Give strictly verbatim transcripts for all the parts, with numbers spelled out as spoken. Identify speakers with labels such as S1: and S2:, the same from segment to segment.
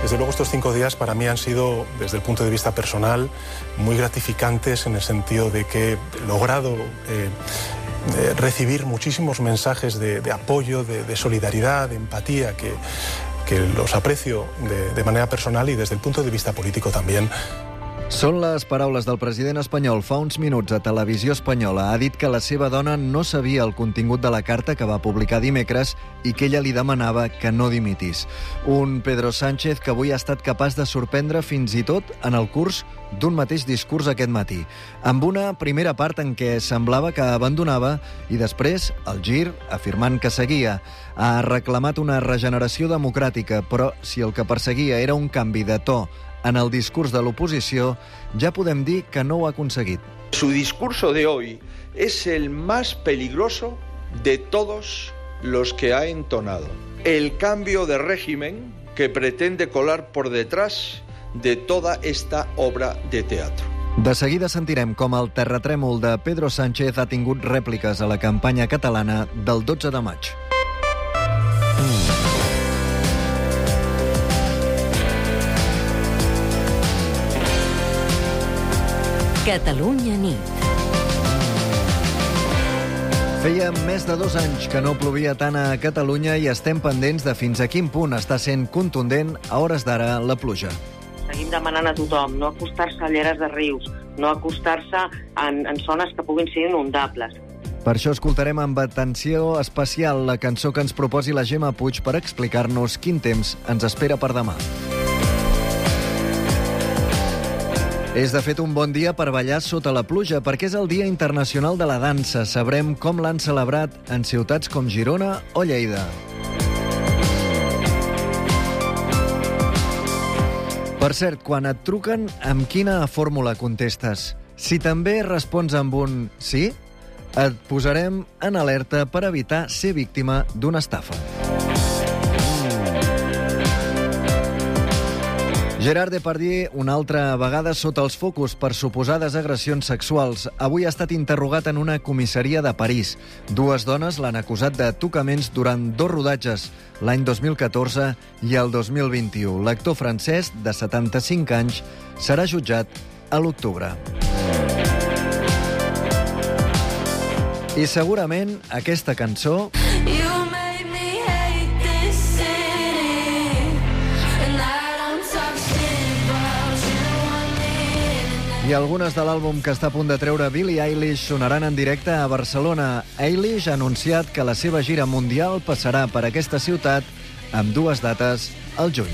S1: Desde luego estos cinco días para mí han sido, desde el punto de vista personal, muy gratificantes en el sentido de que he logrado eh, eh, recibir muchísimos mensajes de, de apoyo, de, de solidaridad, de empatía, que, que los aprecio de, de manera personal y desde el punto de vista político también.
S2: Són les paraules del president espanyol fa uns minuts a Televisió Espanyola. Ha dit que la seva dona no sabia el contingut de la carta que va publicar dimecres i que ella li demanava que no dimitís. Un Pedro Sánchez que avui ha estat capaç de sorprendre fins i tot en el curs d'un mateix discurs aquest matí, amb una primera part en què semblava que abandonava i després el gir afirmant que seguia. Ha reclamat una regeneració democràtica, però si el que perseguia era un canvi de to en el discurs de l'oposició, ja podem dir que no ho ha aconseguit.
S3: Su discurso de hoy es el más peligroso de todos los que ha entonado. El cambio de régimen que pretende colar por detrás de toda esta obra de teatro.
S2: De seguida sentirem com el terratrèmol de Pedro Sánchez ha tingut rèpliques a la campanya catalana del dotze de maig.
S4: Catalunya nit.
S2: Feia més de dos anys que no plovia tant a Catalunya i estem pendents de fins a quin punt està sent contundent a hores d'ara la pluja.
S5: Seguim demanant a tothom no acostar-se a lleres de rius, no acostar-se en, en zones que puguin ser inundables.
S2: Per això escoltarem amb atenció especial la cançó que ens proposi la Gemma Puig per explicar-nos quin temps ens espera per demà. És, de fet, un bon dia per ballar sota la pluja, perquè és el Dia Internacional de la Dansa. Sabrem com l'han celebrat en ciutats com Girona o Lleida. Per cert, quan et truquen, amb quina fórmula contestes? Si també respons amb un sí, et posarem en alerta per evitar ser víctima d'una estafa. Gerard Depardieu, una altra vegada sota els focus per suposades agressions sexuals. Avui ha estat interrogat en una comissaria de París. Dues dones l'han acusat de tocaments durant dos rodatges, l'any dos mil catorze i el dos mil vint-i-u. L'actor francès, de setanta-cinc anys, serà jutjat a l'octubre. I segurament aquesta cançó i algunes de l'àlbum que està a punt de treure Billie Eilish sonaran en directe a Barcelona. Eilish ha anunciat que la seva gira mundial passarà per aquesta ciutat amb dues dates al juny.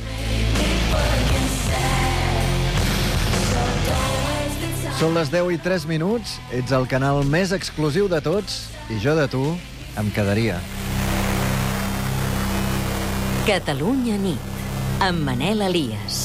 S2: Són les deu i tres minuts, ets el canal més exclusiu de tots i jo de tu em quedaria.
S4: Catalunya nit, amb Manel Elias.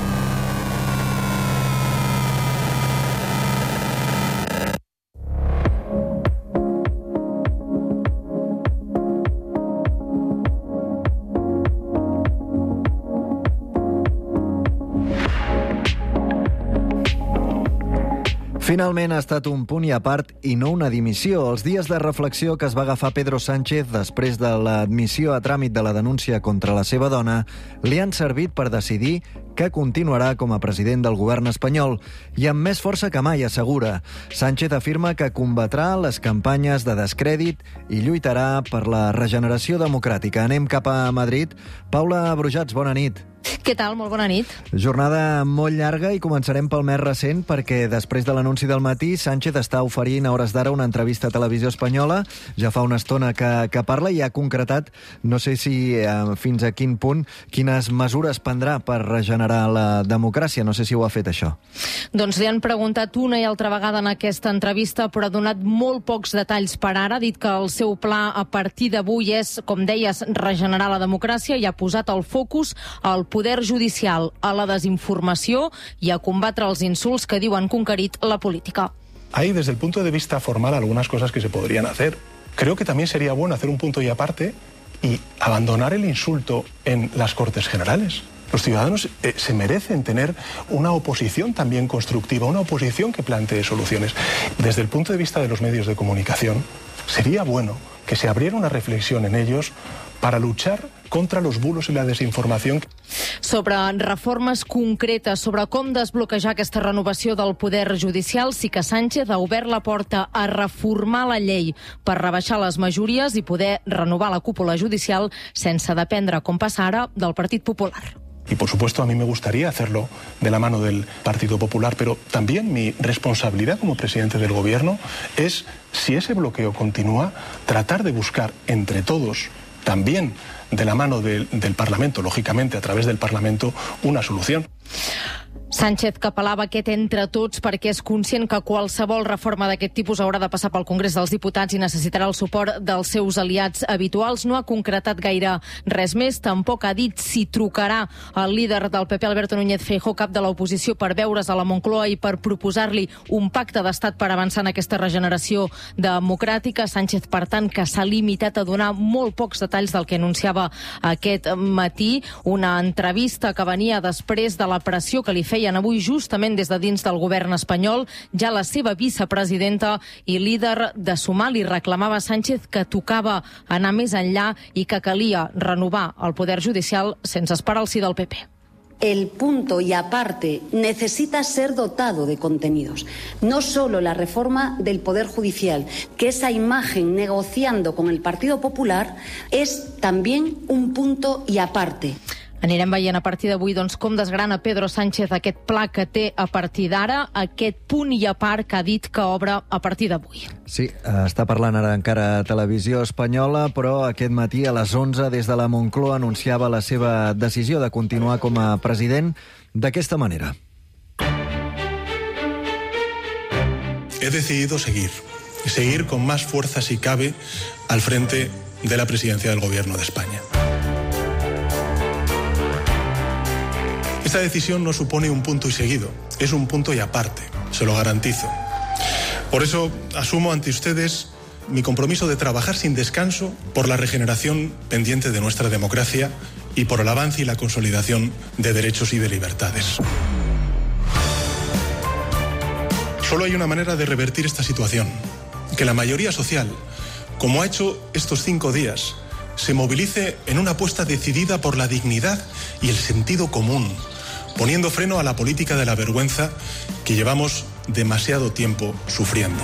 S2: Finalment ha estat un punt i a part i no una dimissió. Els dies de reflexió que es va agafar Pedro Sánchez després de l'admissió a tràmit de la denúncia contra la seva dona li han servit per decidir que continuarà com a president del govern espanyol i amb més força que mai, assegura. Sánchez afirma que combatrà les campanyes de descrèdit i lluitarà per la regeneració democràtica. Anem cap a Madrid. Paula Brujats, bona nit.
S6: Què tal? Molt bona nit.
S2: Jornada molt llarga i començarem pel més recent perquè després de l'anunci del matí Sánchez està oferint a hores d'ara una entrevista a Televisió Espanyola. Ja fa una estona que, que parla i ha concretat, no sé si eh, fins a quin punt, quines mesures prendrà per regenerar la democràcia. No sé si ho ha fet això.
S6: Doncs li han preguntat una i altra vegada en aquesta entrevista, però ha donat molt pocs detalls per ara. Ha dit que el seu pla a partir d'avui és, com deies, regenerar la democràcia i ha posat el focus al poder judicial, a la desinformació i a combatre els insults que diuen conquerit la política.
S1: Hay, desde el punto de vista formal, algunas cosas que se podrían hacer. Creo que también sería bueno hacer un punto y aparte y abandonar el insulto en las Cortes Generales. Los ciudadanos eh, se merecen tener una oposición también constructiva, una oposición que plantee soluciones. Desde el punto de vista de los medios de comunicación, sería bueno que se abriera una reflexión en ellos para luchar contra los bulos i la desinformació.
S6: Sobre reformes concretes, sobre com desbloquejar aquesta renovació del poder judicial, sí que Sánchez ha obert la porta a reformar la llei per rebaixar les majories i poder renovar la cúpula judicial sense dependre, com passa ara, del Partit Popular.
S1: Y por supuesto a mí me gustaría hacerlo de la mano del Partido Popular, pero también mi responsabilidad como presidente del Gobierno es, si ese bloqueo continúa, tratar de buscar entre todos, también de la mano del, del Parlamento, lógicamente a través del Parlamento, una solución.
S6: Sánchez que apel·lava aquest entre tots perquè és conscient que qualsevol reforma d'aquest tipus haurà de passar pel Congrés dels Diputats i necessitarà el suport dels seus aliats habituals. No ha concretat gaire res més. Tampoc ha dit si trucarà al líder del P P, Alberto Núñez Feijóo, cap de l'oposició, per veure's a la Moncloa i per proposar-li un pacte d'estat per avançar en aquesta regeneració democràtica. Sánchez, per tant, que s'ha limitat a donar molt pocs detalls del que anunciava aquest matí. Una entrevista que venia després de la pressió que li feia avui justament des de dins del govern espanyol. Ja la seva vicepresidenta i líder de Sumar li reclamava a Sánchez que tocava anar més enllà i que calia renovar el poder judicial sense esperar el sí del P P.
S7: El punto y aparte necesita ser dotado de contenidos. No solo la reforma del Poder Judicial, que esa imagen negociando con el Partido Popular es también un punto y aparte.
S6: Anirem veient a partir d'avui doncs, com desgrana Pedro Sánchez aquest pla que té a partir d'ara, aquest punt i a part que ha dit que obre a partir d'avui.
S2: Sí, està parlant ara encara a Televisió Espanyola, però aquest matí a les onze des de la Moncloa anunciava la seva decisió de continuar com a president d'aquesta manera.
S1: He decidido seguir, seguir con más fuerza si cabe al frente de la presidencia del Gobierno de España. Esta decisión no supone un punto y seguido, es un punto y aparte, se lo garantizo. Por eso asumo ante ustedes mi compromiso de trabajar sin descanso por la regeneración pendiente de nuestra democracia y por el avance y la consolidación de derechos y de libertades. Solo hay una manera de revertir esta situación, que la mayoría social, como ha hecho estos cinco días, se movilice en una apuesta decidida por la dignidad y el sentido común, poniendo freno a la política de la vergüenza que llevamos demasiado tiempo sufriendo.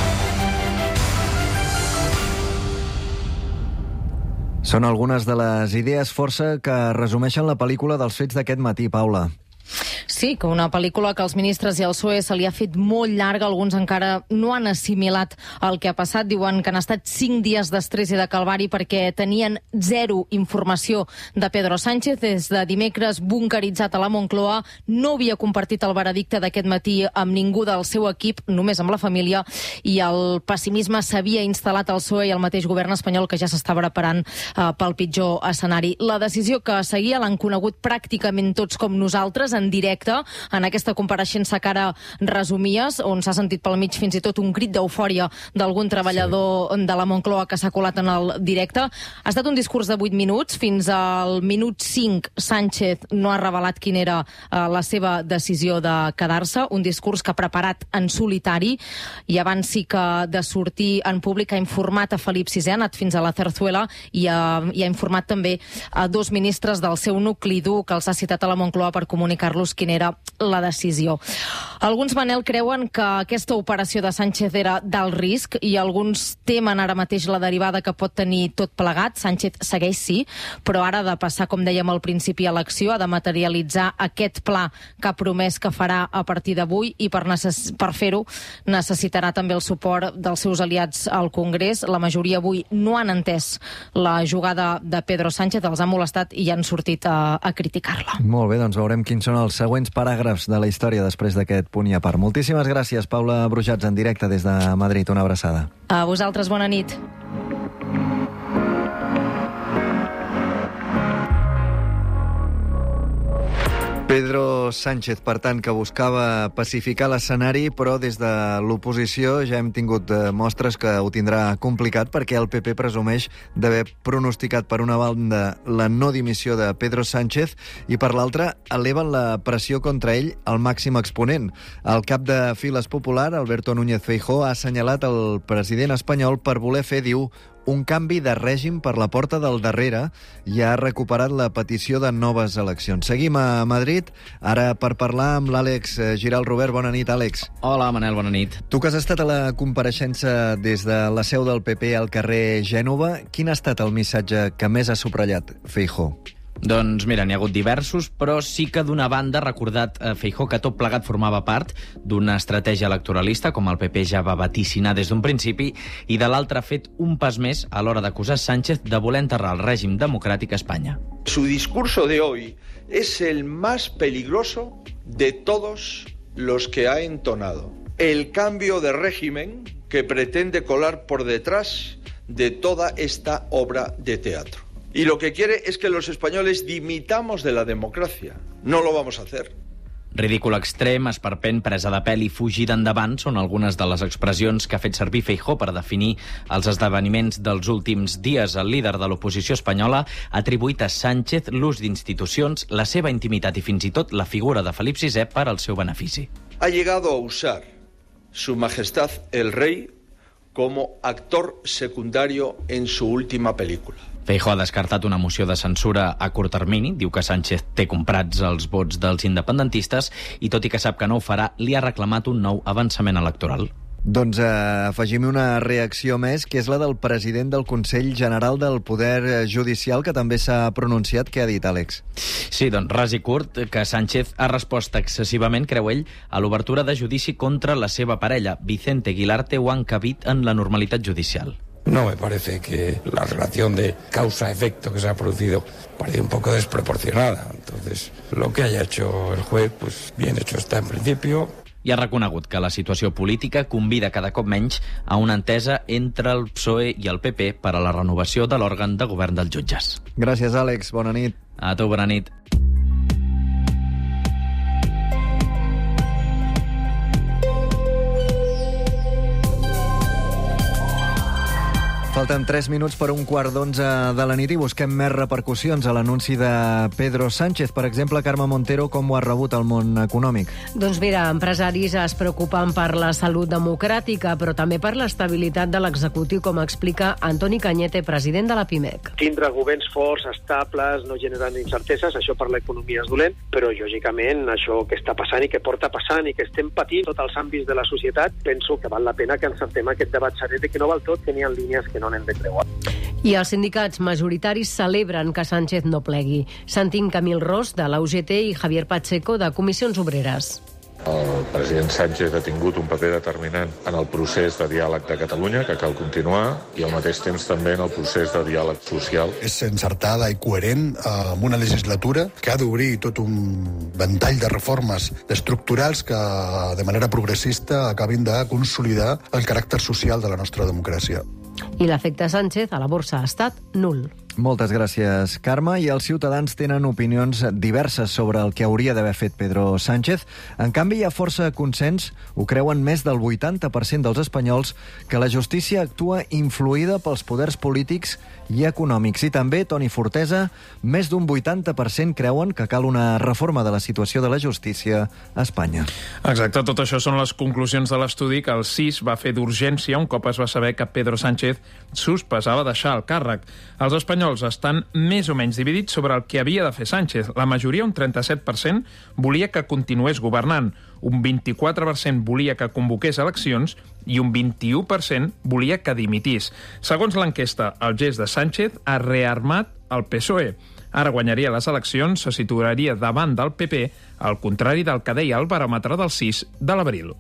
S2: Són algunes de les idees força que resumeixen la pel·lícula dels fets d'aquest matí, Paula.
S6: Sí, que una pel·lícula que als ministres i al P S O E se li ha fet molt llarga. Alguns encara no han assimilat el que ha passat. Diuen que han estat cinc dies d'estrès i de calvari perquè tenien zero informació de Pedro Sánchez. Des de dimecres, bunkeritzat a la Moncloa, no havia compartit el veredicte d'aquest matí amb ningú del seu equip, només amb la família, i el pessimisme s'havia instal·lat al P S O E i al mateix govern espanyol, que ja s'està preparant eh, pel pitjor escenari. La decisió que seguia l'han conegut pràcticament tots com nosaltres, en directe, en aquesta compareixença que ara resumies, on s'ha sentit pel mig fins i tot un crit d'eufòria d'algun treballador sí. de la Moncloa que s'ha colat en el directe. Ha estat un discurs de vuit minuts. Fins al minut cinc, Sánchez no ha revelat quina era eh, la seva decisió de quedar-se. Un discurs que ha preparat en solitari, i abans sí que de sortir en públic ha informat a Felip sisè, ha anat fins a la Zarzuela i ha, i ha informat també a dos ministres del seu nucli dur que els ha citat a la Moncloa per comunicar-los quina era la decisió. Alguns, Manel, creuen que aquesta operació de Sánchez era d'alt risc i alguns temen ara mateix la derivada que pot tenir tot plegat. Sánchez segueix, sí, però ara ha de passar, com dèiem al principi, a l'acció, ha de materialitzar aquest pla que ha promès que farà a partir d'avui, i per, necess- per fer-ho necessitarà també el suport dels seus aliats al Congrés. La majoria avui no han entès la jugada de Pedro Sánchez, els ha molestat i han sortit a, a criticar-la.
S2: Molt bé, doncs veurem quins són els següents paràgrafs de la història després d'aquest punt i a part. Moltíssimes gràcies, Paula Brujats, en directe des de Madrid. Una abraçada.
S6: A vosaltres, bona nit.
S2: Pedro Sánchez, per tant, que buscava pacificar l'escenari, però des de l'oposició ja hem tingut mostres que ho tindrà complicat perquè el P P presumeix d'haver pronosticat per una banda la no dimissió de Pedro Sánchez i per l'altra eleven la pressió contra ell al màxim exponent. El cap de Files Popular, Alberto Núñez Feijóo, ha assenyalat el president espanyol per voler fer, diu, un canvi de règim per la porta del darrere i ha recuperat la petició de noves eleccions. Seguim a Madrid, ara per parlar amb l'Àlex Giral. Robert, bona nit, Àlex.
S8: Hola, Manel, bona nit.
S2: Tu que has estat a la compareixença des de la seu del P P al carrer Gènova, quin ha estat el missatge que més ha subratllat Feijóo?
S8: Doncs mira, n'hi ha hagut diversos, però sí que d'una banda ha recordat eh, Feijóo que tot plegat formava part d'una estratègia electoralista, com el P P ja va vaticinar des d'un principi, i de l'altra ha fet un pas més a l'hora d'acusar Sánchez de voler enterrar el règim democràtic a Espanya.
S3: Su discurso de hoy es el más peligroso de todos los que ha entonado. El cambio de régimen que pretende colar por detrás de toda esta obra de teatro. Y lo que quiere es que los españoles dimitamos de la democracia. No lo vamos a hacer.
S8: Ridícul extrem, esperpent, presa de pèl i fugida endavant són algunes de les expressions que ha fet servir Feijóo per definir els esdeveniments dels últims dies. El líder de l'oposició espanyola ha atribuït a Sánchez l'ús d'institucions, la seva intimitat i fins i tot la figura de Felip sisè per al seu benefici.
S3: Ha llegado a usar su majestad el rey como actor secundario en su última película.
S8: Feijóo ha descartat una moció de censura a curt termini, diu que Sánchez té comprats els vots dels independentistes i, tot i que sap que no ho farà, li ha reclamat un nou avançament electoral.
S2: Doncs eh, afegim una reacció més, que és la del president del Consell General del Poder Judicial, que també s'ha pronunciat. Què ha dit, Àlex?
S8: Sí, doncs ras i curt, que Sánchez ha respost excessivament, creu ell, a l'obertura de judici contra la seva parella. Vicente Guilarte ho ha encabit en la normalitat judicial.
S9: No me parece que la relación de causa-efecto que se ha producido parece un poco desproporcionada. Entonces, lo que haya hecho el juez, pues bien hecho está en principio.
S8: I ha reconegut que la situació política convida cada cop menys a una entesa entre el P S O E i el P P per a la renovació de l'òrgan de govern dels jutges.
S2: Gràcies, Àlex. Bona nit.
S8: A tu, bona nit.
S2: Falten tres minuts per un quart d'onze de la nit i busquem més repercussions a l'anunci de Pedro Sánchez. Per exemple, Carme Montero, com ho ha rebut el món econòmic?
S10: Doncs mira, empresaris es preocupen per la salut democràtica, però també per l'estabilitat de l'executiu, com explica Antoni Cañete, president de la Pimec.
S11: Tindre governs forts, estables, no generant incerteses, això per l'economia és dolent, però lògicament això que està passant i que porta passant i que estem patint tots els àmbits de la societat, penso que val la pena que encertem aquest debat serè de que no val tot, que n'hi ha línies que no n'hem de creuar.
S10: I els sindicats majoritaris celebren que Sánchez no plegui. Sentim Camil Ros, de la U G T, i Javier Pacheco, de Comissions Obreres.
S12: El president Sánchez ha tingut un paper determinant en el procés de diàleg de Catalunya, que cal continuar, i al mateix temps també en el procés de diàleg social.
S13: És encertada i coherent amb una legislatura que ha d'obrir tot un ventall de reformes estructurals que de manera progressista acabin de consolidar el caràcter social de la nostra democràcia.
S10: I l'efecte Sánchez a la borsa ha estat nul.
S2: Moltes gràcies, Carme. I els ciutadans tenen opinions diverses sobre el que hauria d'haver fet Pedro Sánchez. En canvi, hi ha força consens, ho creuen més del vuitanta per cent dels espanyols, que la justícia actua influïda pels poders polítics i econòmics. I també, Toni Fortesa, més d'un vuitanta per cent creuen que cal una reforma de la situació de la justícia a Espanya.
S14: Exacte, tot això són les conclusions de l'estudi que el C I S va fer d'urgència un cop es va saber que Pedro Sánchez sospesava deixar el càrrec. Els espanyols estan més o menys dividits sobre el que havia de fer Sánchez. La majoria, un trenta-set per cent, volia que continués governant, un vint-i-quatre per cent volia que convoqués eleccions i un vint-i-u per cent volia que dimitís. Segons l'enquesta, el gest de Sánchez ha rearmat el P S O E. Ara guanyaria les eleccions, se situaria davant del P P, al contrari del que deia el baròmetre del C I S de l'abril.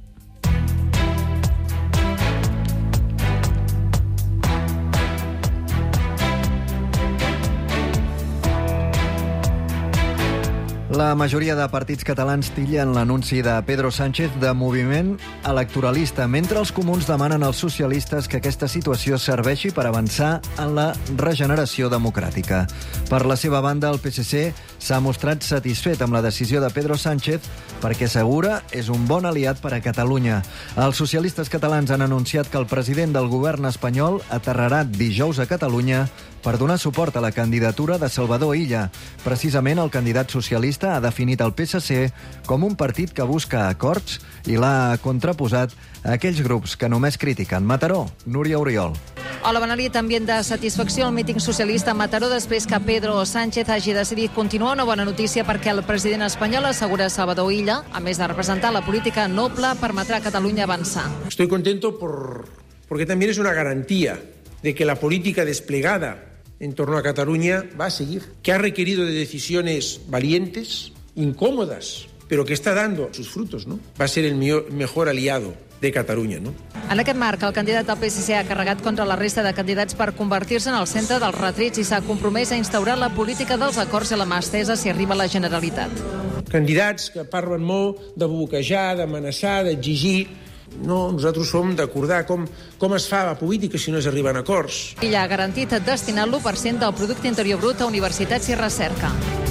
S2: La majoria de partits catalans tillen l'anunci de Pedro Sánchez de moviment electoralista, mentre els comuns demanen als socialistes que aquesta situació serveixi per avançar en la regeneració democràtica. Per la seva banda, el P S C s'ha mostrat satisfet amb la decisió de Pedro Sánchez perquè assegura és un bon aliat per a Catalunya. Els socialistes catalans han anunciat que el president del govern espanyol aterrarà dijous a Catalunya per donar suport a la candidatura de Salvador Illa. Precisament, el candidat socialista ha definit el P S C com un partit que busca acords i l'ha contraposat a aquells grups que només critiquen. Mataró, Núria Oriol.
S15: Hola, bona nit. Ambient de satisfacció al míting socialista a Mataró després que Pedro Sánchez hagi decidit continuar. Una bona notícia perquè el president espanyol assegura Salvador Illa, a més de representar la política noble, permetrà a Catalunya avançar.
S16: Estoy contento por, porque también es una garantía de que la política desplegada en torno a Cataluña va a seguir, que ha requerido de decisiones valientes, incómodas, pero que está dando sus frutos, ¿no? Va a ser el mejor aliado de Catalunya, no?
S15: En aquest marc, el candidat del P S C ha carregat contra la resta de candidats per convertir-se en el centre dels retrets i s'ha compromès a instaurar la política dels acords i la mà estesa si arriba a la Generalitat.
S16: Candidats que parlen molt de bloquejar, d'amenaçar, d'exigir. No, nosaltres som d'acordar com, com es fa la política si no es arriben a acords.
S15: Illa ha garantit destinar l'u per cent del producte interior brut a universitats i recerca.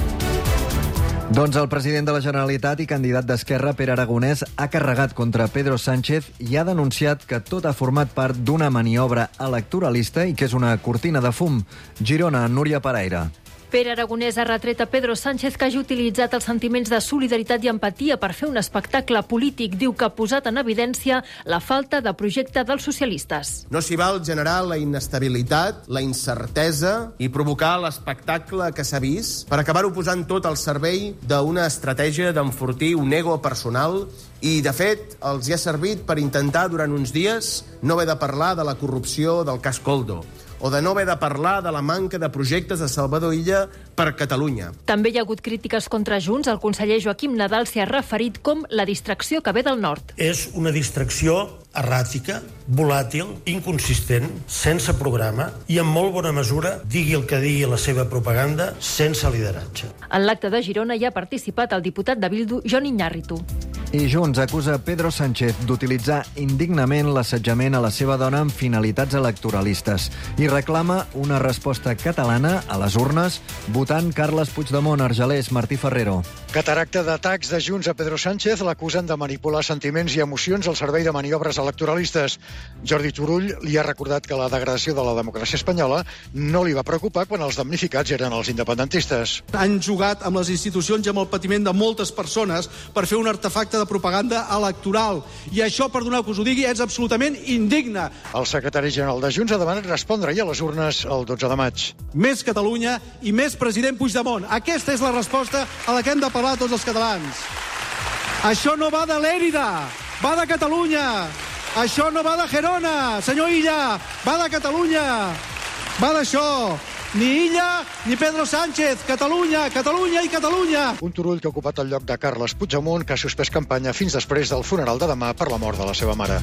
S2: Doncs el president de la Generalitat i candidat d'Esquerra, Pere Aragonès, ha carregat contra Pedro Sánchez i ha denunciat que tot ha format part d'una maniobra electoralista i que és una cortina de fum. Girona, Núria Paraire.
S17: Pere Aragonès ha retret a Pedro Sánchez que hagi utilitzat els sentiments de solidaritat i empatia per fer un espectacle polític. Diu que ha posat en evidència la falta de projecte dels socialistes.
S18: No s'hi val generar la inestabilitat, la incertesa i provocar l'espectacle que s'ha vist per acabar-ho posant tot al servei d'una estratègia d'enfortir un ego personal i, de fet, els hi ha servit per intentar durant uns dies no haver de parlar de la corrupció del cas Koldo o de no haver de parlar de la manca de projectes de Salvador Illa per Catalunya.
S17: També hi ha hagut crítiques contra Junts. El conseller Joaquim Nadal s'hi ha referit com la distracció que ve del nord.
S19: És una distracció erràtica, volàtil, inconsistent, sense programa i en molt bona mesura, digui el que digui la seva propaganda, sense lideratge.
S17: En l'acte de Girona hi ha participat el diputat de Bildu, Jon Iñárritu.
S2: I Junts acusa Pedro Sánchez d'utilitzar indignament l'assetjament a la seva dona amb finalitats electoralistes i reclama una resposta catalana a les urnes votant Carles Puigdemont, Argelers, Martí Ferrero.
S20: Cataracte d'atacs de Junts a Pedro Sánchez l'acusen de manipular sentiments i emocions al servei de maniobres electoralistes. Jordi Turull li ha recordat que la degradació de la democràcia espanyola no li va preocupar quan els damnificats eren els independentistes.
S21: Han jugat amb les institucions i amb el patiment de moltes persones per fer un artefacte de propaganda electoral. I això, perdoneu que us ho digui, és absolutament indigne.
S20: El secretari general de Junts ha demanat respondre ja a les urnes el dotze de maig.
S21: Més Catalunya i més president Puigdemont. Aquesta és la resposta a la que hem de parlar tots els catalans. Això no va de l'Èrida, va de Catalunya. Això no va de Gerona, senyor Illa, va de Catalunya. Va d'això. Ni Illa ni Pedro Sánchez. Catalunya, Catalunya i Catalunya.
S20: Un Turull que ha ocupat el lloc de Carles Puigdemont, que ha suspès campanya fins després del funeral de demà per la mort de la seva mare.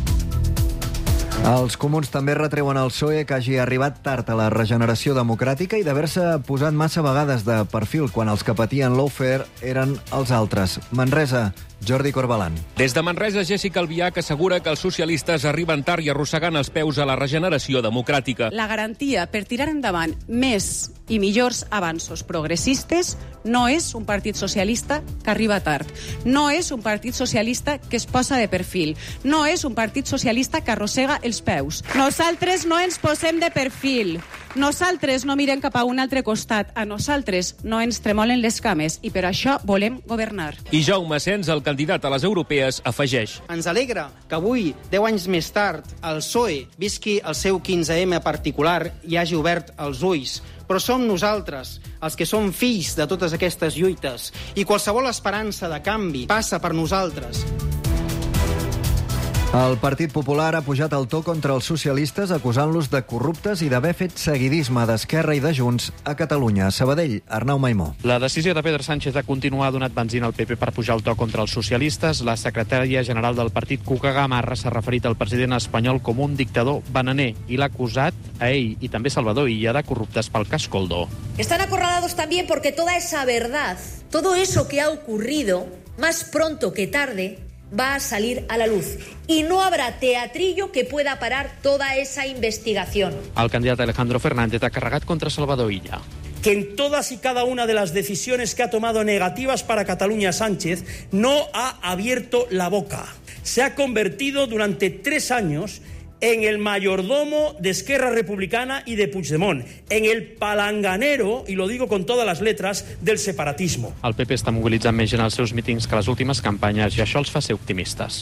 S2: Els comuns també retreuen al P S O E que hagi arribat tard a la regeneració democràtica i d'haver-se posat massa vegades de perfil quan els que patien lawfare eren els altres. Manresa, Jordi Corbalan.
S22: Des de Manresa, Jessica Albiach assegura que els socialistes arriben tard i arrossegant els peus a la regeneració democràtica.
S23: La garantia per tirar endavant més i millors avanços progressistes no és un partit socialista que arriba tard. No és un partit socialista que es posa de perfil. No és un partit socialista que arrossega els peus. Nosaltres no ens posem de perfil. Nosaltres no mirem cap a un altre costat. A nosaltres no ens tremolen les cames i per això volem governar.
S22: I Jaume Asens, el candidat a les europees, afegeix.
S24: Ens alegra que avui, deu anys més tard, el P S O E visqui el seu quinze eme particular i hagi obert els ulls. Però som nosaltres, els que som fills de totes aquestes lluites, i qualsevol esperança de canvi passa per nosaltres.
S2: El Partit Popular ha pujat el to contra els socialistes acusant-los de corruptes i d'haver fet seguidisme d'Esquerra i de Junts a Catalunya. Sabadell, Arnau Maimó.
S1: La decisió de Pedro Sánchez de continuar ha donat benzina al P P per pujar el to contra els socialistes. La secretària general del partit, Cuca Gamarra, s'ha referit al president espanyol com un dictador bananer i l'ha acusat a ell i també Salvador Illa de corruptes pel cas Coldo.
S4: Están acorralados también porque toda esa verdad, todo eso que ha ocurrido, más pronto que tarde, va a salir a la luz y no habrá teatrillo que pueda parar toda esa investigación.
S1: El candidat Alejandro Fernández ha carregat contra Salvador Illa.
S5: Que en todas y cada una de las decisiones que ha tomado negativas para Cataluña Sánchez no ha abierto la boca. Se ha convertido durante tres años en el mayordomo de Esquerra Republicana y de Puigdemont, en el palanganero, y lo digo con todas las letras, del separatismo.
S1: El P P està mobilitzant més gent als seus mítings que les últimes campanyes i això els fa ser optimistes.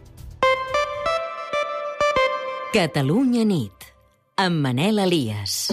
S7: Catalunya nit, amb Manel Elias.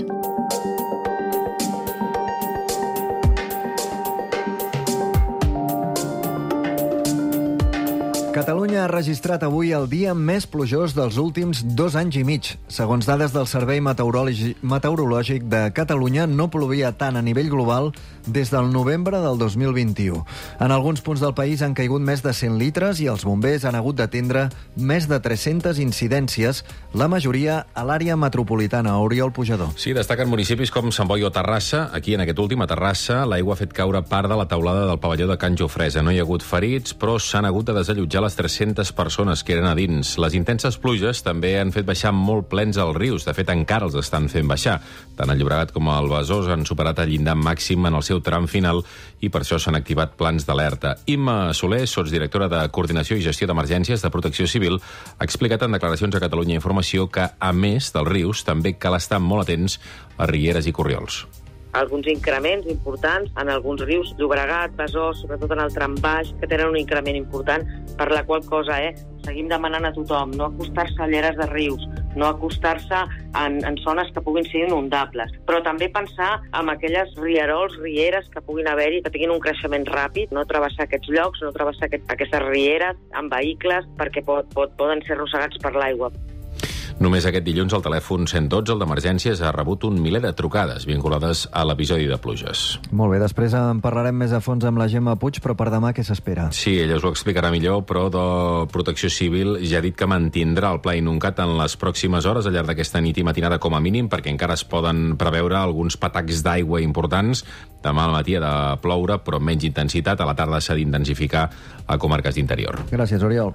S2: Catalunya ha registrat avui el dia més plujós dels últims dos anys i mig. Segons dades del Servei Meteorològic de Catalunya, no plovia tant a nivell global des del novembre del dos mil vint-i-u. En alguns punts del país han caigut més de cent litres i els bombers han hagut d'atendre més de tres-centes incidències, la majoria a l'àrea metropolitana. Oriol Pujador.
S25: Sí, destaquen municipis com Sant Boi o Terrassa. Aquí, en aquest últim, a Terrassa, l'aigua ha fet caure part de la teulada del pavelló de Can Jofresa. No hi ha hagut ferits, però s'han hagut de desallotjar les tres-centes persones que eren a dins. Les intenses pluges també han fet baixar molt plens els rius. De fet, encara els estan fent baixar. Tant el Llobregat com el Besòs han superat el llindar màxim en el seu tram final i per això s'han activat plans d'alerta. Imma Soler, sotsdirectora de Coordinació i Gestió d'Emergències de Protecció Civil, ha explicat en declaracions a Catalunya Informació que, a més dels rius, també cal estar molt atents a rieres i corriols.
S26: Alguns increments importants en alguns rius, Llobregat, Besòs, sobretot en el tram baix, que tenen un increment important, per la qual cosa eh, seguim demanant a tothom no acostar-se a lleres de rius, no acostar-se en, en zones que puguin ser inundables, però també pensar en aquelles rierols, rieres que puguin haver-hi, que tinguin un creixement ràpid, no travessar aquests llocs, no travessar aquest, aquestes rieres amb vehicles, perquè pot, pot, poden ser arrossegats per l'aigua.
S25: Només aquest dilluns el telèfon cent dotze, el d'emergències, ha rebut un miler de trucades vinculades a l'episodi de pluges.
S2: Molt bé, després en parlarem més a fons amb la Gemma Puig, però per demà què s'espera?
S25: Sí, ella us ho explicarà millor, però de Protecció Civil ja ha dit que mantindrà el pla inuncat en les pròximes hores, al llarg d'aquesta nit i matinada com a mínim, perquè encara es poden preveure alguns patacs d'aigua importants. Demà al matí ha de ploure, però amb menys intensitat. A la tarda s'ha d'intensificar a comarques d'interior.
S2: Gràcies, Oriol.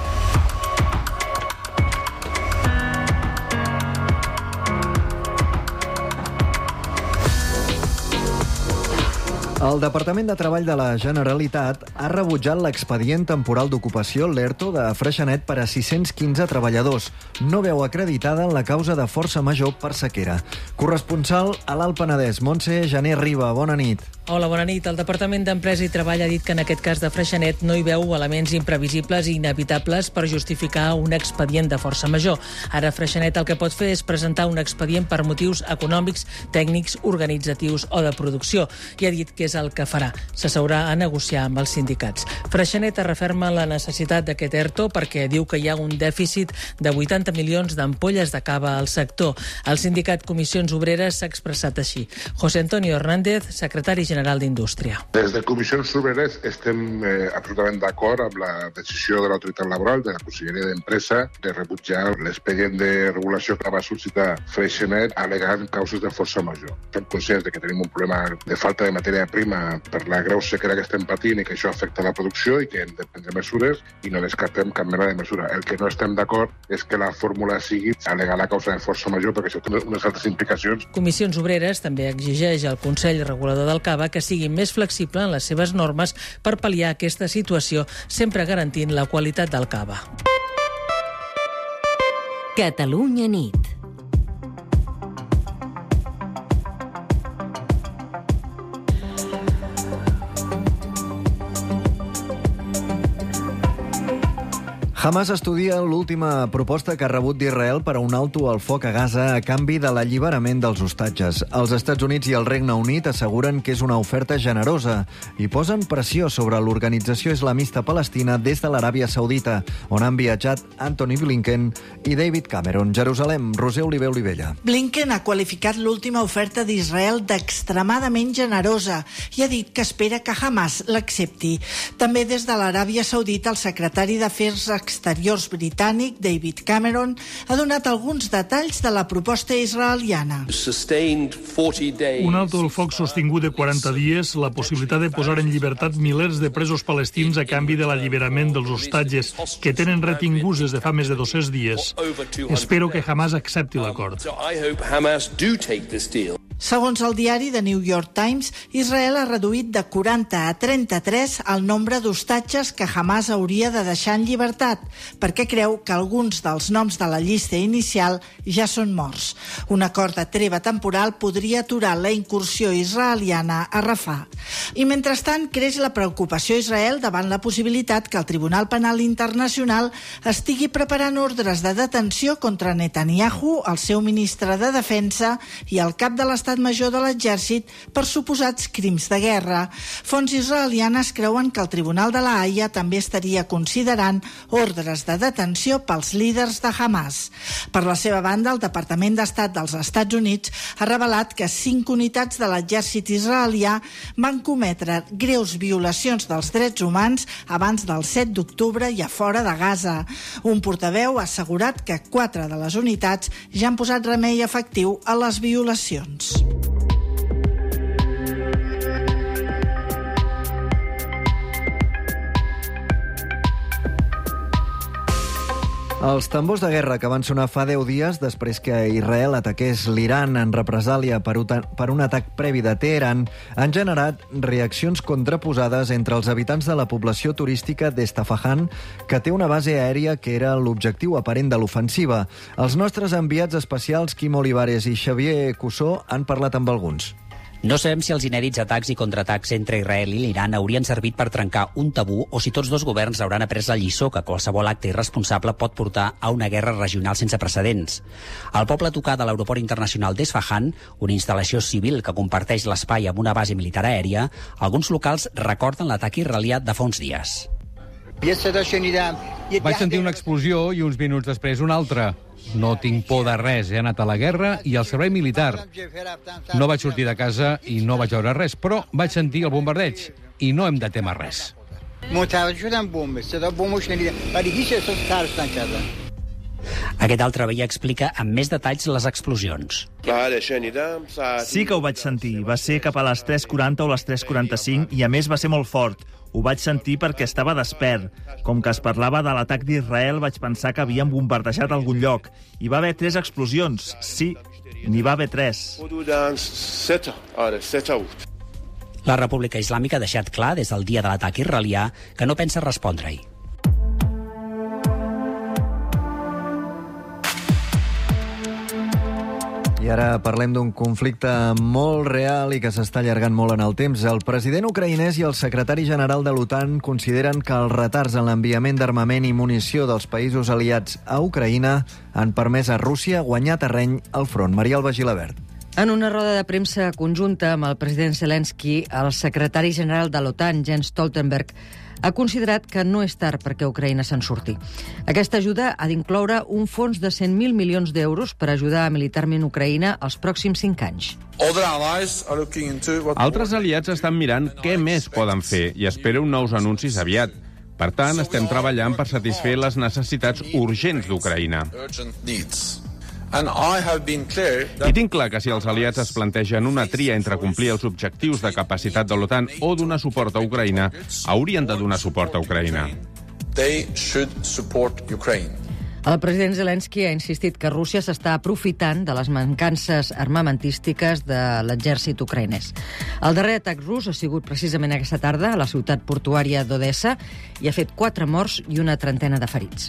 S2: El Departament de Treball de la Generalitat ha rebutjat l'expedient temporal d'ocupació, l'ERTO, de Freixenet per a sis-cents quinze treballadors. No veu acreditada en la causa de força major per sequera. Corresponsal a l'Alt Penedès, Montse Jané Riba, bona nit.
S27: Hola, bona nit. El Departament d'Empresa i Treball ha dit que en aquest cas de Freixenet no hi veu elements imprevisibles i inevitables per justificar un expedient de força major. Ara Freixenet el que pot fer és presentar un expedient per motius econòmics, tècnics, organitzatius o de producció. I ha dit que és el que farà. S'asseurà a negociar amb els sindicats. Freixenet referma la necessitat d'aquest ERTO perquè diu que hi ha un dèficit de vuitanta milions d'ampolles de cava al sector. El sindicat Comissions Obreres s'ha expressat així. José Antonio Hernández, secretari general d'Indústria.
S28: Des de Comissions Obreres estem eh, absolutament d'acord amb la decisió de l'autoritat laboral, de la Conselleria d'Empresa, de rebutjar l'expedient de regulació que va sol·licitar Freixenet al·legant causes de força major. Som conscients de que tenim un problema de falta de matèria prima per la greu sequera que estem patint i que això afecta la producció i que hem de prendre mesures i no descartem cap mena de mesura. El que no estem d'acord és que la fórmula sigui al·legar la causa de força major perquè això té unes altres implicacions.
S27: Comissions Obreres també exigeix al Consell Regulador del Cava que sigui més flexible en les seves normes per pal·liar aquesta situació, sempre garantint la qualitat del cava.
S7: Catalunya nit.
S2: Hamas estudia l'última proposta que ha rebut d'Israel per a un alto al foc a Gaza a canvi de l'alliberament dels hostatges. Els Estats Units i el Regne Unit asseguren que és una oferta generosa i posen pressió sobre l'organització islamista palestina des de l'Aràbia Saudita, on han viatjat Antony Blinken i David Cameron. Jerusalem, Roser Oliver Olivella.
S3: Blinken ha qualificat l'última oferta d'Israel d'extremadament generosa i ha dit que espera que Hamas l'accepti. També des de l'Aràbia Saudita, el secretari d'Afers Exteriors britànic, David Cameron, ha donat alguns detalls de la proposta israeliana.
S6: Un alto del foc sostingut de quaranta dies, la possibilitat de posar en llibertat milers de presos palestins a canvi de l'alliberament dels hostatges que tenen retinguts des de fa més de dos-cents dies. Espero que Hamas accepti l'acord.
S3: Segons el diari The New York Times, Israel ha reduït de quaranta a trenta-tres el nombre d'hostatges que Hamas hauria de deixar en llibertat, perquè creu que alguns dels noms de la llista inicial ja són morts. Un acord de treva temporal podria aturar la incursió israeliana a Rafah. I mentrestant creix la preocupació a Israel davant la possibilitat que el Tribunal Penal Internacional estigui preparant ordres de detenció contra Netanyahu, el seu ministre de Defensa i el cap de l'estat Major de l'Exèrcit per suposats crims de guerra. Fonts israelianes creuen que el Tribunal de la Haia també estaria considerant ordres de detenció pels líders de Hamas. Per la seva banda, el Departament d'Estat dels Estats Units ha revelat que cinc unitats de l'exèrcit israelià van cometre greus violacions dels drets humans abans del set d'octubre i a fora de Gaza. Un portaveu ha assegurat que quatre de les unitats ja han posat remei efectiu a les violacions.
S2: Els tambors de guerra que van sonar fa deu dies després que Israel ataqués l'Iran en represàlia per un atac previ de Teheran han generat reaccions contraposades entre els habitants de la població turística d'Estafahan, que té una base aèria que era l'objectiu aparent de l'ofensiva. Els nostres enviats especials Quim Olivares i Xavier Cussó han parlat amb alguns.
S8: No sabem si els inèdits atacs i contraatacs entre Israel i l'Iran haurien servit per trencar un tabú o si tots dos governs hauran après la lliçó que qualsevol acte irresponsable pot portar a una guerra regional sense precedents. Al poble tocar de l'aeroport internacional d'Esfahan, una instal·lació civil que comparteix l'espai amb una base militar aèria, alguns locals recorden l'atac israelià de fa uns dies.
S9: Vaig sentir una explosió i uns minuts després una altra. No tinc por de res, he anat a la guerra i al servei militar. No vaig sortir de casa i no vaig veure res, però vaig sentir el bombardeig i no hem de témer res.
S8: Aquest altre veí explica amb més detalls les explosions.
S10: Sí que ho vaig sentir. Va ser cap a les tres quaranta o les tres quaranta-cinc i a més va ser molt fort. Ho vaig sentir perquè estava despert. Com que es parlava de l'atac d'Israel, vaig pensar que havien bombardejat algun lloc. Hi va haver tres explosions. Sí, n'hi va haver tres.
S8: La República Islàmica ha deixat clar des del dia de l'atac israelià que no pensa respondre-hi.
S2: I ara parlem d'un conflicte molt real i que s'està allargant molt en el temps. El president ucraïnès i el secretari general de l'OTAN consideren que els retards en l'enviament d'armament i munició dels països aliats a Ucraïna han permès a Rússia guanyar terreny al front. Maria Alba Gilabert.
S11: En una roda de premsa conjunta amb el president Zelensky, el secretari general de l'OTAN, Jens Stoltenberg, ha considerat que no és tard perquè Ucraïna se'n surti. Aquesta ajuda ha d'incloure un fons de cent mil milions d'euros per ajudar militarment Ucraïna els pròxims cinc anys.
S12: Altres aliats estan mirant què més poden fer i esperen nous anuncis aviat. Per tant, estem treballant per satisfer les necessitats urgents d'Ucraïna. I tinc clar que si els aliats es plantegen una tria entre complir els objectius de capacitat de l'OTAN o donar suport a Ucraïna, haurien de donar suport a Ucraïna.
S11: El president Zelensky ha insistit que Rússia s'està aprofitant de les mancances armamentístiques de l'exèrcit ucraïnès. El darrer atac rus ha sigut precisament aquesta tarda a la ciutat portuària d'Odessa i ha fet quatre morts i una trentena de ferits.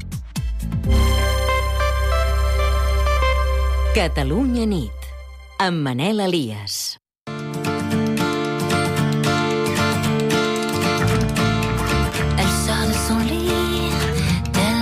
S7: Catalunya nit, amb Manel Elias.
S13: Elle sort de son lit,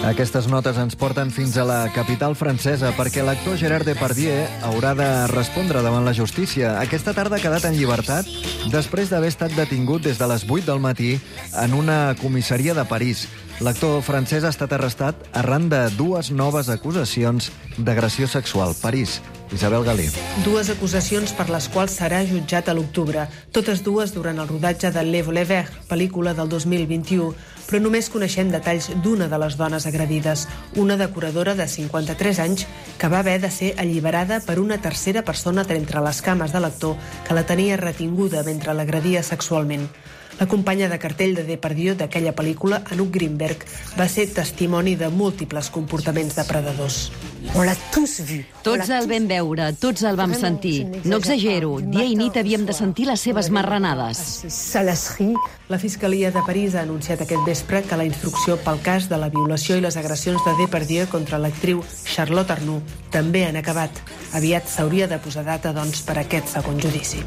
S2: Aquestes notes ens porten fins a la capital francesa perquè l'actor Gerard Depardieu haurà de respondre davant la justícia. Aquesta tarda ha quedat en llibertat després d'haver estat detingut des de les vuit del matí en una comissaria de París. L'actor francès ha estat arrestat arran de dues noves acusacions d'agressió sexual. París. Isabel Galí.
S13: Dues acusacions per les quals serà jutjat a l'octubre. Totes dues durant el rodatge de Le Volet Vert, pel·lícula del dos mil vint-i-u. Però només coneixem detalls d'una de les dones agredides, una decoradora de cinquanta-tres anys que va haver de ser alliberada per una tercera persona d'entre les cames de l'actor que la tenia retinguda mentre l'agredia sexualment. La companya de cartell de Depardieu d'aquella pel·lícula, Anouk Greenberg, va ser testimoni de múltiples comportaments depredadors.
S14: Tots el vam veure, tots el vam sentir. No exagero, dia i nit havíem de sentir les seves marranades.
S13: La Fiscalia de París ha anunciat aquest vespre que la instrucció pel cas de la violació i les agressions de Depardieu contra l'actriu Charlotte Arnoux també han acabat. Aviat s'hauria de posar data, doncs, per a aquest segon judici.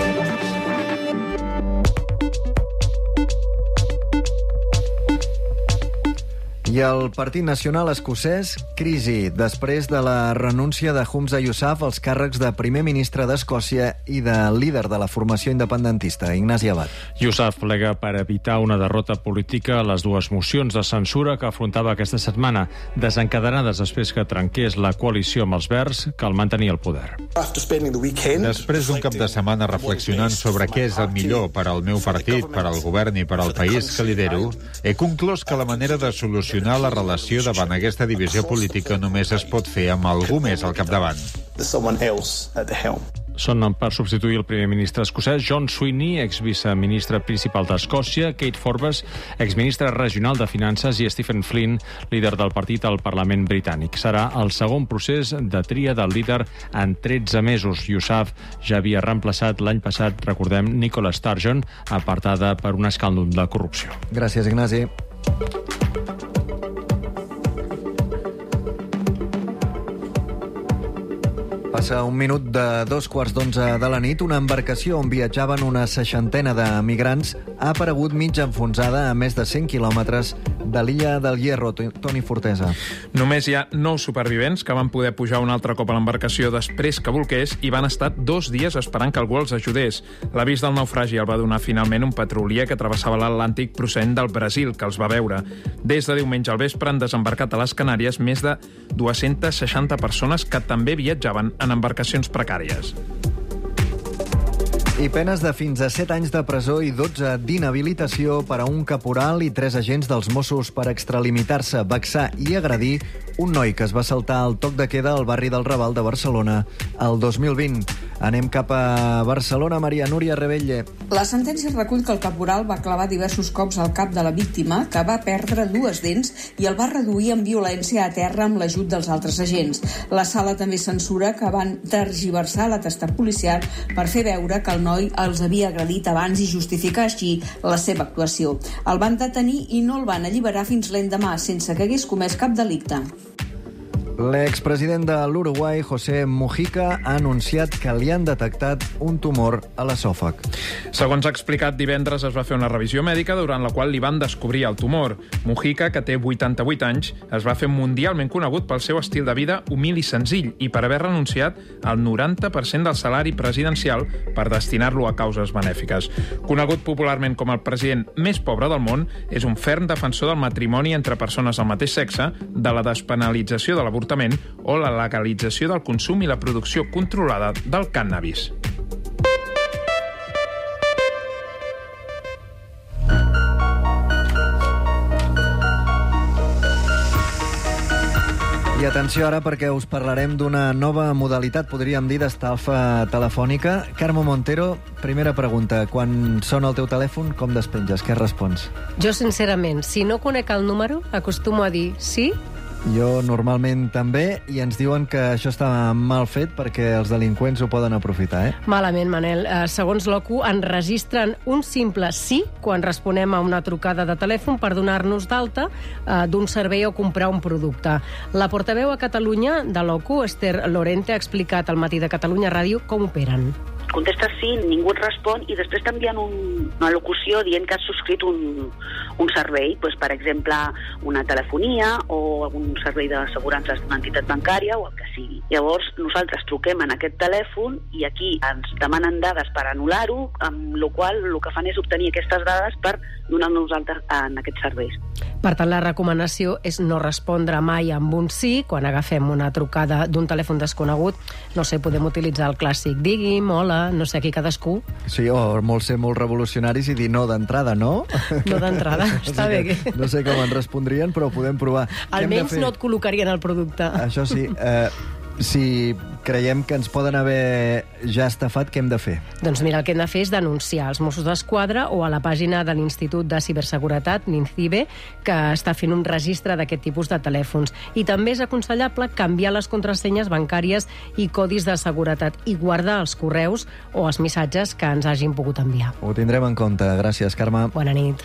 S2: I el Partit Nacional Escocès, crisi, després de la renúncia de Humza Yousaf als càrrecs de primer ministre d'Escòcia i de líder de la formació independentista, Ignasi Abad.
S15: Yousaf plega per evitar una derrota política a les dues mocions de censura que afrontava aquesta setmana, desencadenades després que trenqués la coalició amb els Verds, que el mantenia al poder.
S16: Després d'un cap de setmana reflexionant sobre què és el millor per al meu partit, per al govern i per al país que lidero, he conclòs que la manera de solucionar la relació davant aquesta divisió política només es pot fer amb algú més al capdavant.
S15: Són per substituir el primer ministre escocès John Swinney, exviceministre principal d'Escòcia, Kate Forbes, exministre regional de Finances, i Stephen Flynn, líder del partit al Parlament britànic. Serà el segon procés de tria del líder en tretze mesos. Yousaf ja havia reemplaçat l'any passat, recordem, Nicola Sturgeon, apartada per un escàndol de corrupció.
S2: Gràcies, Ignasi. Passa un minut de dos quarts d'onze de la nit. Una embarcació on viatjaven una seixantena de migrants ha aparegut mig enfonsada a més de cent quilòmetres de l'illa del Hierro. Toni Fortesa.
S17: Només hi ha nou supervivents que van poder pujar un altre cop a l'embarcació després que bolqués i van estar dos dies esperant que algú els ajudés. L'avís del naufragi el va donar finalment un petrolier que travessava l'Atlàntic procedent del Brasil, que els va veure. Des de diumenge al vespre han desembarcat a les Canàries més de dues-centes seixanta persones que també viatjaven en embarcacions precàries.
S2: I penes de fins a set anys de presó i dotze d'inhabilitació per a un caporal i tres agents dels Mossos per extralimitar-se, vexar i agredir un noi que es va saltar al toc de queda al barri del Raval de Barcelona el dos mil vint. Anem cap a Barcelona, Maria Núria Rebelle.
S18: La sentència recull que el caporal va clavar diversos cops al cap de la víctima, que va perdre dues dents i el va reduir amb violència a terra amb l'ajut dels altres agents. La sala també censura que van tergiversar l'atestat policial per fer veure que el noi els havia agredit abans i justificar així la seva actuació. El van detenir i no el van alliberar fins l'endemà, sense que hagués comès cap delicte.
S2: L'expresident de l'Uruguai, José Mujica, ha anunciat que li han detectat un tumor a l'esòfag.
S17: Segons ha explicat, divendres es va fer una revisió mèdica durant la qual li van descobrir el tumor. Mujica, que té vuitanta-vuit anys, es va fer mundialment conegut pel seu estil de vida humil i senzill i per haver renunciat al noranta per cent del salari presidencial per destinar-lo a causes benèfiques. Conegut popularment com el president més pobre del món, és un ferm defensor del matrimoni entre persones del mateix sexe, de la despenalització de l'avortament o la legalització del consum i la producció controlada del cànnabis.
S2: I atenció ara perquè us parlarem d'una nova modalitat, podríem dir, d'estafa telefònica. Carme Montero, primera pregunta. Quan sona el teu telèfon, com despenges? Què respons?
S19: Jo, sincerament, si no conec el número, acostumo a dir sí.
S2: Jo normalment també, i ens diuen que això està mal fet perquè els delinqüents ho poden aprofitar, eh?
S19: Malament, Manel. Eh, segons l'O C U, enregistren un simple sí quan responem a una trucada de telèfon per donar-nos d'alta eh, d'un servei o comprar un producte. La portaveu a Catalunya de l'O C U, Esther Lorente, ha explicat al Matí de Catalunya Ràdio com operen.
S1: contestes sí, ningú et respon i després t'envien un, una locució dient que has subscrit un, un servei, doncs, per exemple, una telefonia o algun servei d'assegurances d'una entitat bancària o el que sigui. Llavors, nosaltres truquem en aquest telèfon i aquí ens demanen dades per anul·lar-ho, amb la qual el que fan és obtenir aquestes dades per donar-nos alta en aquests serveis.
S19: Per tant, la recomanació és no respondre mai amb un sí quan agafem una trucada d'un telèfon desconegut. No sé, podem utilitzar el clàssic digui'm, hola, no sé, aquí cadascú.
S2: Sí, o molt ser molt revolucionaris i dir no d'entrada, no?
S19: No d'entrada, està bé.
S2: Que, no sé com en respondrien, però ho podem provar.
S19: Almenys no et col·locarien el producte.
S2: Això sí. Eh, si creiem que ens poden haver ja estafat, què hem de fer?
S19: Doncs mira, el que hem de fer és denunciar als Mossos d'Esquadra o a la pàgina de l'Institut de Ciberseguretat, l'INCIBE, que està fent un registre d'aquest tipus de telèfons. I també és aconsellable canviar les contrasenyes bancàries i codis de seguretat i guardar els correus o els missatges que ens hagin pogut enviar.
S2: Ho tindrem en compte. Gràcies, Carme.
S19: Bona nit.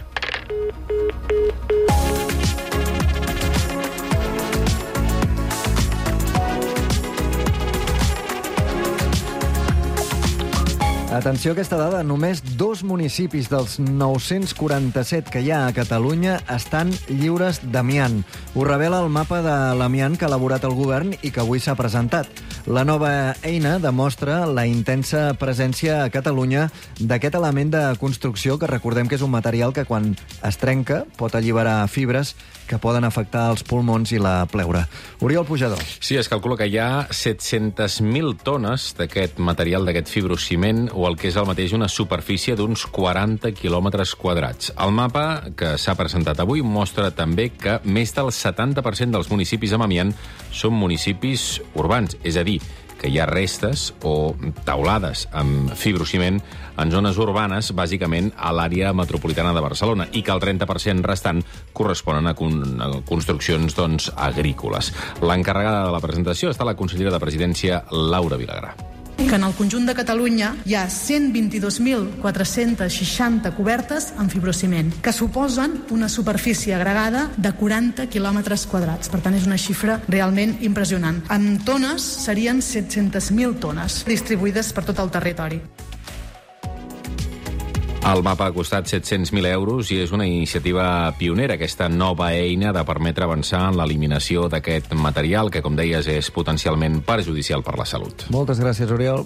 S2: Atenció a aquesta dada, només dos municipis dels nou-cents quaranta-set que hi ha a Catalunya estan lliures d'amiant. Ho revela el mapa de l'amiant que ha elaborat el govern i que avui s'ha presentat. La nova eina demostra la intensa presència a Catalunya d'aquest element de construcció que recordem que és un material que quan es trenca pot alliberar fibres que poden afectar els pulmons i la pleura. Oriol Pujador.
S25: Sí, es calcula que hi ha set-centes mil tones d'aquest material, d'aquest fibrociment, o el que és el mateix una superfície d'uns quaranta quilòmetres quadrats. El mapa que s'ha presentat avui mostra també que més del setanta per cent dels municipis amb amiant són municipis urbans, és a dir, que hi ha restes o taulades amb fibrociment en zones urbanes, bàsicament a l'àrea metropolitana de Barcelona, i que el trenta per cent restant corresponen a, con a construccions doncs, agrícoles. L'encarregada de la presentació està la consellera de Presidència, Laura Vilagrà.
S4: Que en el conjunt de Catalunya hi ha cent vint-i-dos mil quatre-cents seixanta cobertes amb fibrociment, que suposen una superfície agregada de quaranta quilòmetres quadrats. Per tant, és una xifra realment impressionant. En tones serien set-centes mil tones, distribuïdes per tot el territori.
S25: El mapa ha costat set-cents mil euros i és una iniciativa pionera, aquesta nova eina de permetre avançar en l'eliminació d'aquest material que, com deies, és potencialment perjudicial per la salut.
S2: Moltes gràcies, Oriol.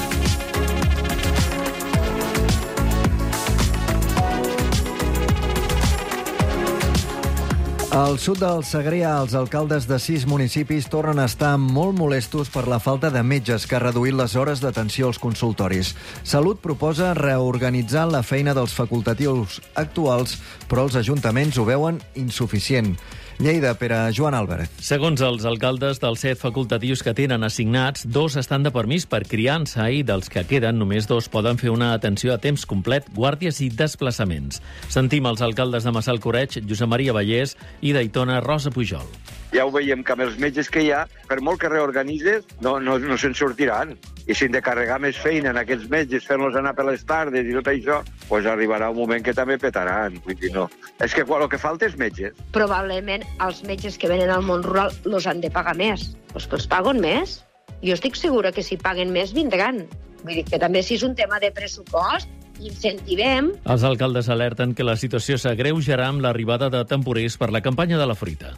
S2: Al sud del Segrià, els alcaldes de sis municipis tornen a estar molt molestos per la falta de metges que ha reduït les hores d'atenció als consultoris. Salut proposa reorganitzar la feina dels facultatius actuals, però els ajuntaments ho veuen insuficient. Lleida, per a Joan Álvarez.
S5: Segons els alcaldes dels set facultatius que tenen assignats, dos estan de permís per criança i dels que queden només dos poden fer una atenció a temps complet, guàrdies i desplaçaments. Sentim els alcaldes de Massalcoreig, Josep Maria Vallès, i d'Aitona, Rosa Pujol.
S20: Ja ho veiem que amb els metges que hi ha, per molt que reorganitzes, no, no, no se'n sortiran. I si hem de carregar més feina en aquests metges, fent-los anar per les tardes i tot això, doncs arribarà un moment que també petaran. Vull dir, no. És que el que falta és metges.
S21: Probablement els metges que venen al món rural los han de pagar més. Doncs que els paguen més. Jo estic segura que si paguen més vindran. Vull dir que també si és un tema de pressupost, incentivem.
S5: Els alcaldes alerten que la situació s'agreujarà amb l'arribada de temporers per la campanya de la fruita.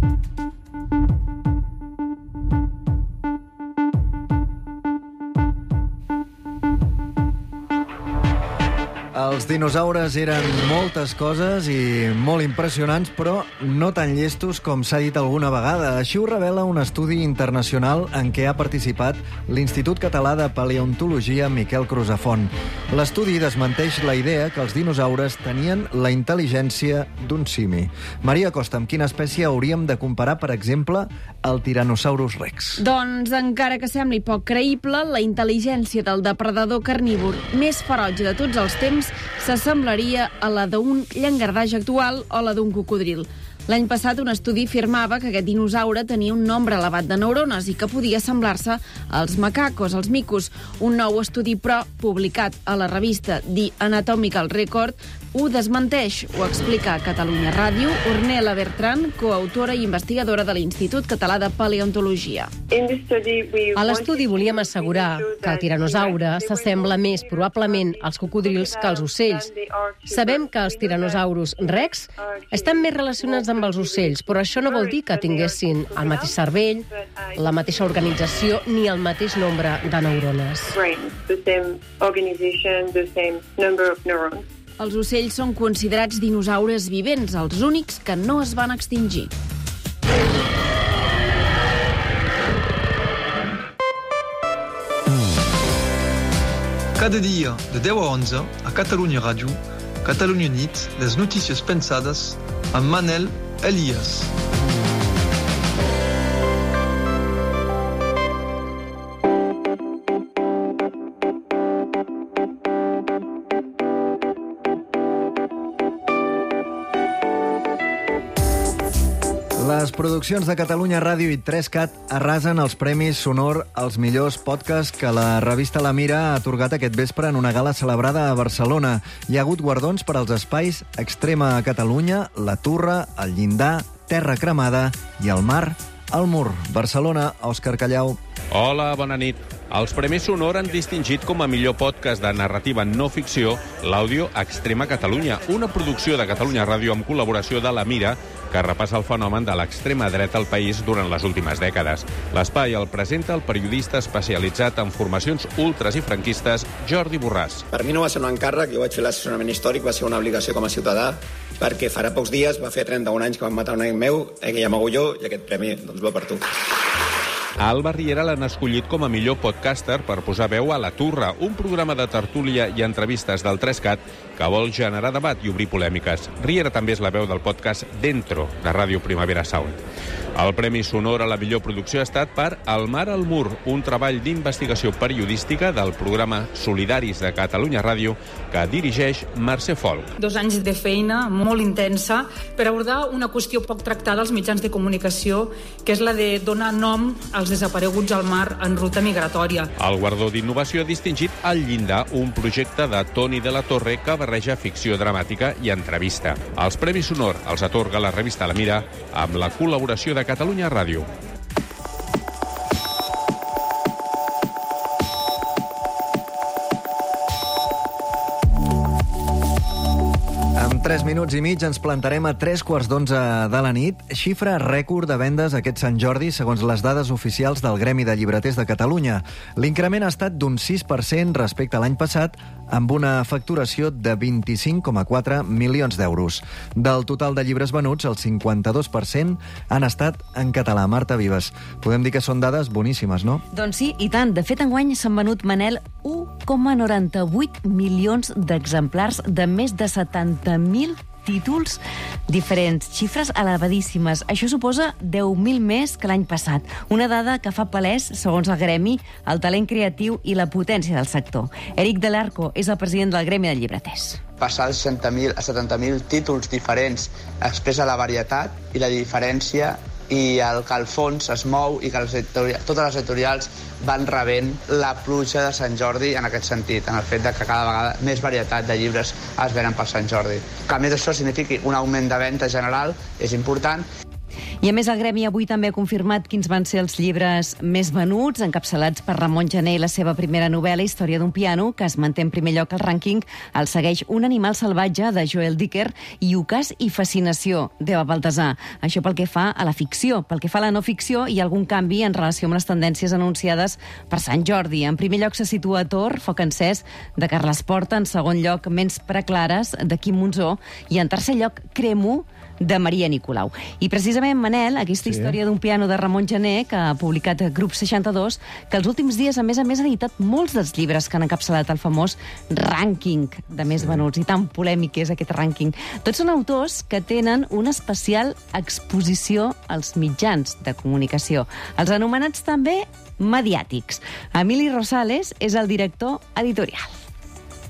S2: Els dinosaures eren moltes coses i molt impressionants, però no tan llestos com s'ha dit alguna vegada. Així ho revela un estudi internacional en què ha participat l'Institut Català de Paleontologia Miquel Crusafont. L'estudi desmenteix la idea que els dinosaures tenien la intel·ligència d'un simi. Maria Costa, amb quina espècie hauríem de comparar, per exemple, el Tyrannosaurus Rex?
S22: Doncs, encara que sembli poc creïble, la intel·ligència del depredador carnívor més ferotge de tots els temps s'assemblaria a la d'un llangardaix actual o la d'un cocodril. L'any passat, un estudi afirmava que aquest dinosaure tenia un nombre elevat de neurones i que podia semblar-se als macacos, als micos. Un nou estudi, però, publicat a la revista The Anatomical Record, ho desmenteix. Ho explica a Catalunya Ràdio Ornella Bertran, coautora i investigadora de l'Institut Català de Paleontologia.
S19: A l'estudi volíem assegurar que el tiranosaure s'assembla més probablement als cocodrils que als ocells. Sabem que els tiranosaurus rex estan més relacionats amb els ocells, però això no vol dir que tinguessin el mateix cervell, la mateixa organització ni el mateix nombre de neurones.
S22: Els ocells són considerats dinosaures vivents, els únics que no es van extingir.
S3: Cada dia, de deu a onze, a Catalunya Ràdio, Catalunya Nit, les notícies pensades amb Manel Elias.
S2: Les produccions de Catalunya Ràdio i tres cat arrasen els Premis Sonor als millors podcasts que la revista La Mira ha atorgat aquest vespre en una gala celebrada a Barcelona. Hi ha hagut guardons per als espais Extrema a Catalunya, La Turra, El Llindar, Terra Cremada i El Mar al Mur. Barcelona, Òscar Callau.
S12: Hola, bona nit. Els Premis Sonor han distingit com a millor podcast de narrativa no ficció l'àudio Extrema Catalunya, una producció de Catalunya Ràdio amb col·laboració de La Mira que repassa el fenomen de l'extrema dreta al país durant les últimes dècades. L'espai el presenta el periodista especialitzat en formacions ultras i franquistes Jordi Borràs.
S6: Per mi no va ser un encàrrec, jo vaig fer l'assessorament històric, va ser una obligació com a ciutadà, perquè farà pocs dies va fer trenta-un anys que van matar un amic meu, eh, que ja m'agulló, i aquest premi doncs, va per tu.
S12: A Alba Riera l'han escollit com a millor podcaster per posar veu a La Turra, un programa de tertúlia i entrevistes del tres cat que vol generar debat i obrir polèmiques. Riera també és la veu del podcast Dentro, de Ràdio Primavera Sound. El Premi Sonor a la millor producció ha estat per El Mar al Mur, un treball d'investigació periodística del programa Solidaris de Catalunya Ràdio que dirigeix Mercè Folk.
S9: Dos anys de feina molt intensa per abordar una qüestió poc tractada als mitjans de comunicació, que és la de donar nom als desapareguts al mar en ruta migratòria.
S12: El guardó d'innovació ha distingit El Llindar, un projecte de Toni de la Torre que barreja ficció dramàtica i entrevista. Els Premis Sonor els atorga la revista La Mira amb la col·laboració de Catalunya Ràdio.
S2: En tres minuts i mig ens plantarem a tres quarts d'onze de la nit. Xifra rècord de vendes aquest Sant Jordi segons les dades oficials del Gremi de Llibreters de Catalunya. L'increment ha estat d'un sis per cent respecte a l'any passat, amb una facturació de vint-i-cinc coma quatre milions d'euros. Del total de llibres venuts, el cinquanta-dos per cent han estat en català. Marta Vives, podem dir que són dades boníssimes, no?
S14: Doncs sí, i tant. De fet, enguany s'han venut, Manel, u coma noranta-vuit milions d'exemplars de més de setanta mil títols diferents, xifres elevadíssimes. Això suposa deu mil més que l'any passat. Una dada que fa palès, segons el Gremi, el talent creatiu i la potència del sector. Eric Del Arco és el president del Gremi de Llibreters.
S23: Passar dels seixanta mil a setanta mil títols diferents expressa la varietat i la diferència i el que al fons es mou i que les totes les editorials van rebent la pluja de Sant Jordi en aquest sentit, en el fet de que cada vegada més varietat de llibres es venen per Sant Jordi. Que a més això signifiqui un augment de venda general és important.
S14: I a més el Gremi avui també ha confirmat quins van ser els llibres més venuts, encapçalats per Ramon Gené i la seva primera novel·la, Història d'un piano, que es manté en primer lloc al rànquing. El segueix Un animal salvatge, de Joel Dicker, i Ocàs i fascinació, d'Eva Baltasar. Això pel que fa a la ficció. Pel que fa a la no ficció, hi ha algun canvi en relació amb les tendències anunciades per Sant Jordi. En primer lloc se situa Tor, Foc encès, de Carles Porta. En segon lloc, Ments preclares, de Quim Monzó. I en tercer lloc, Cremo, de Maria Nicolau. I precisament, Manel, aquesta sí. història d'un piano de Ramon Gené, que ha publicat Grup seixanta-dos, que els últims dies, a més a més, ha editat molts dels llibres que han encapçalat el famós rànquing de més sí. venuts, i tan polèmic és aquest rànquing. Tots són autors que tenen una especial exposició als mitjans de comunicació. Els anomenats també mediàtics. Emili Rosales és el director editorial.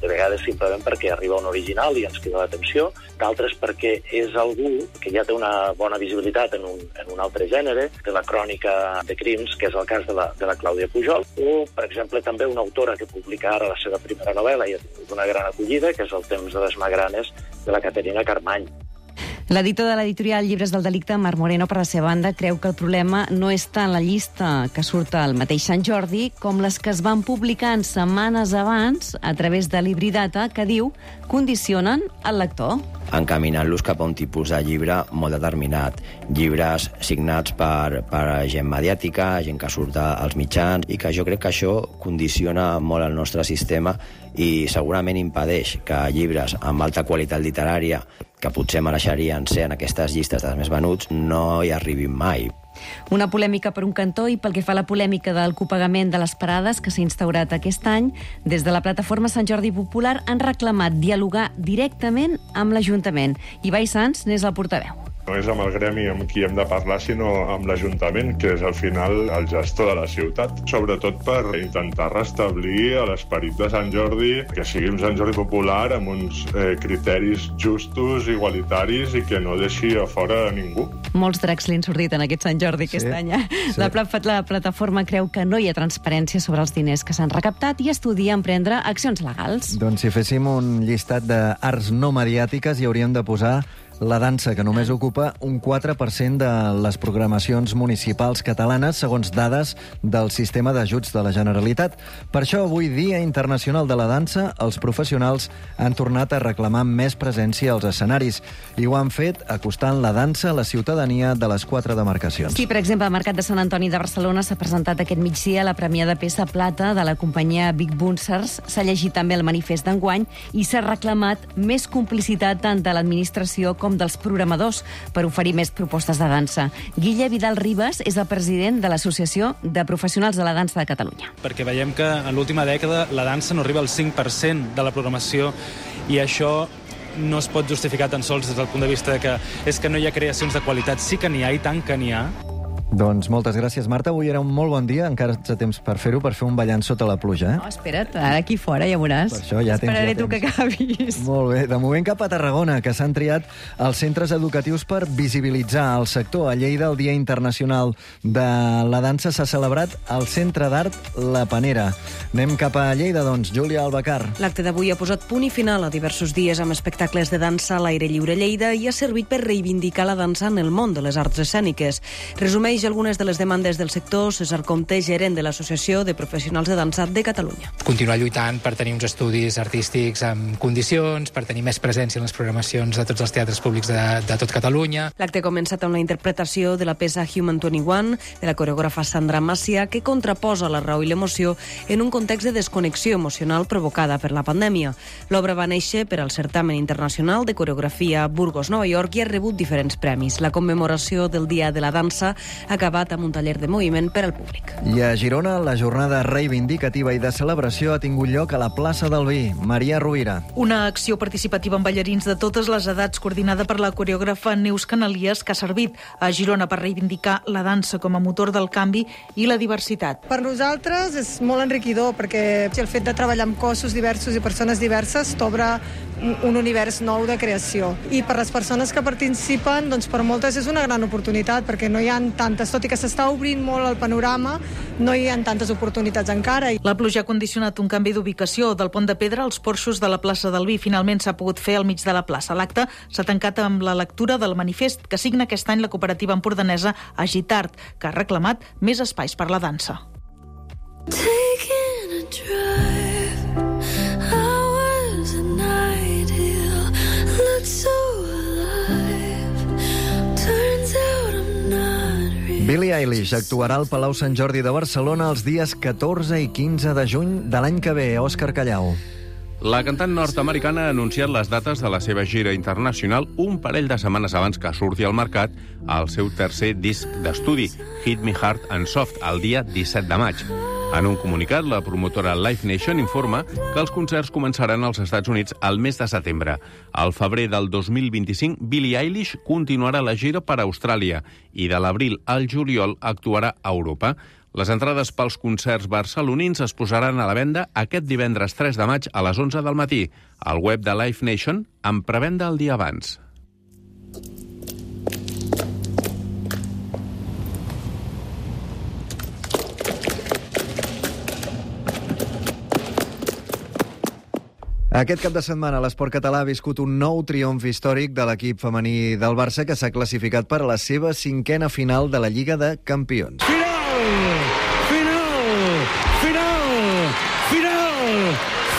S7: de vegades simplement perquè arriba un original i ens crida l'atenció, d'altres perquè és algú que ja té una bona visibilitat en un, en un altre gènere, de la crònica de crims, que és el cas de la, de la Clàudia Pujol, o, per exemple, també una autora que publica ara la seva primera novel·la i ha tingut una gran acollida, que és El temps de les magranes, de la Caterina Carmany.
S14: L'editor de l'editorial Llibres del Delicte, Marc Moreno, per la seva banda, creu que el problema no està en la llista que surt al mateix Sant Jordi com les que es van publicant setmanes abans a través de Libridata, que diu condicionen el lector.
S8: Encaminant-los cap a un tipus de llibre molt determinat. Llibres signats per, per gent mediàtica, gent que surt als mitjans, i que jo crec que això condiciona molt el nostre sistema i segurament impedeix que llibres amb alta qualitat literària, que potser mereixerien ser en aquestes llistes dels més venuts, no hi arribin mai.
S14: Una polèmica per un cantó, i pel que fa a la polèmica del copagament de les parades que s'ha instaurat aquest any, des de la plataforma Sant Jordi Popular han reclamat dialogar directament amb l'Ajuntament. Ibai Sans n'és el portaveu.
S10: No és amb el gremi amb qui hem de parlar, sinó amb l'Ajuntament, que és al final el gestor de la ciutat, sobretot per intentar restablir l'esperit de Sant Jordi, que sigui un Sant Jordi popular amb uns eh, criteris justos, igualitaris i que no deixi a fora a ningú.
S14: Molts dracs li han sortit en aquest Sant Jordi aquest
S2: Sí,
S14: any. Eh?
S2: sí.
S14: La, pla- la plataforma creu que no hi ha transparència sobre els diners que s'han recaptat i estudia emprendre accions legals.
S2: Doncs si féssim un llistat d'arts no mediàtiques hi hauríem de posar la dansa, que només ocupa un quatre per cent de les programacions municipals catalanes, segons dades del sistema d'ajuts de la Generalitat. Per això, avui, Dia Internacional de la Dansa, els professionals han tornat a reclamar més presència als escenaris, i ho han fet acostant la dansa a la ciutadania de les quatre demarcacions.
S14: Sí, per exemple, al Mercat de Sant Antoni de Barcelona s'ha presentat aquest migdia la premiada peça Plata de la companyia Big Bunsers. S'ha llegit també el manifest d'enguany i s'ha reclamat més complicitat tant de l'administració com dels programadors per oferir més propostes de dansa. Guille Vidal Ribas és el president de l'Associació de Professionals de la Dansa de Catalunya.
S11: Perquè veiem que en l'última dècada la dansa no arriba al cinc per cent de la programació i això no es pot justificar tan sols des del punt de vista de que és que no hi ha creacions de qualitat. Sí que n'hi ha i tant que n'hi ha.
S2: Doncs moltes gràcies, Marta. Avui era un molt bon dia, encara ets a temps per fer-ho, per fer un ballant sota la pluja, eh?
S14: No, espera't, ara aquí fora ja veuràs.
S2: Per això ja tens,
S14: Esperaré
S2: ja
S14: tu que acabis.
S2: Molt bé. De moment cap a Tarragona, que s'han triat els centres educatius per visibilitzar el sector. A Lleida, el Dia Internacional de la Dansa s'ha celebrat al Centre d'Art La Panera. Anem cap a Lleida, doncs. Júlia Albacar.
S13: L'acte d'avui ha posat punt i final a diversos dies amb espectacles de dansa a l'aire lliure a Lleida i ha servit per reivindicar la dansa en el món de les arts escèniques. Resumeix algunes de les demandes del sector César Comte, gerent de l'Associació de Professionals de Dansa de Catalunya.
S24: Continuar lluitant per tenir uns estudis artístics amb condicions, per tenir més presència en les programacions de tots els teatres públics de, de tot Catalunya.
S13: L'acte ha començat amb la interpretació de la peça Human vint i u de la coreògrafa Sandra Macià, que contraposa la raó i l'emoció en un context de desconnexió emocional provocada per la pandèmia. L'obra va néixer per al certamen internacional de coreografia Burgos, Nova York, i ha rebut diferents premis. La commemoració del Dia de la Dansa ha acabat amb un taller de moviment per al públic.
S2: I a Girona, la jornada reivindicativa i de celebració ha tingut lloc a la plaça del Vi. Maria Rovira.
S26: Una acció participativa amb ballarins de totes les edats, coordinada per la coreògrafa Neus Canalies, que ha servit a Girona per reivindicar la dansa com a motor del canvi i la diversitat.
S27: Per nosaltres és molt enriquidor, perquè el fet de treballar amb cossos diversos i persones diverses t'obre un univers nou de creació. I per les persones que participen, doncs per moltes és una gran oportunitat, perquè no hi ha tantes, tot i que s'està obrint molt el panorama, no hi ha tantes oportunitats encara.
S26: La pluja ha condicionat un canvi d'ubicació del Pont de Pedra als porxos de la plaça del Vi. Finalment s'ha pogut fer al mig de la plaça. L'acte s'ha tancat amb la lectura del manifest que signa aquest any la cooperativa empordanesa Agitart, que ha reclamat més espais per la dansa.
S28: Taking a drive, I was an ideal, looked so alive, turns out I'm not real.
S2: Billie Eilish actuarà al Palau Sant Jordi de Barcelona els dies catorze i quinze de juny de l'any que ve. Òscar Callau.
S12: La cantant nord-americana ha anunciat les dates de la seva gira internacional un parell de setmanes abans que surti al mercat el seu tercer disc d'estudi, Hit Me Hard and Soft, el dia disset de maig. En un comunicat, la promotora Live Nation informa que els concerts començaran als Estats Units al mes de setembre. Al febrer del dos mil vint-i-cinc, Billie Eilish continuarà la gira per Austràlia i de l'abril al juliol actuarà a Europa. Les entrades pels concerts barcelonins es posaran a la venda aquest divendres tres de maig a les onze del matí al web de Live Nation, amb prevenda el dia abans.
S2: Aquest cap de setmana l'esport català ha viscut un nou triomf històric de l'equip femení del Barça, que s'ha classificat per a la seva cinquena final de la Lliga de Campions.
S1: Final! Final! Final! Final!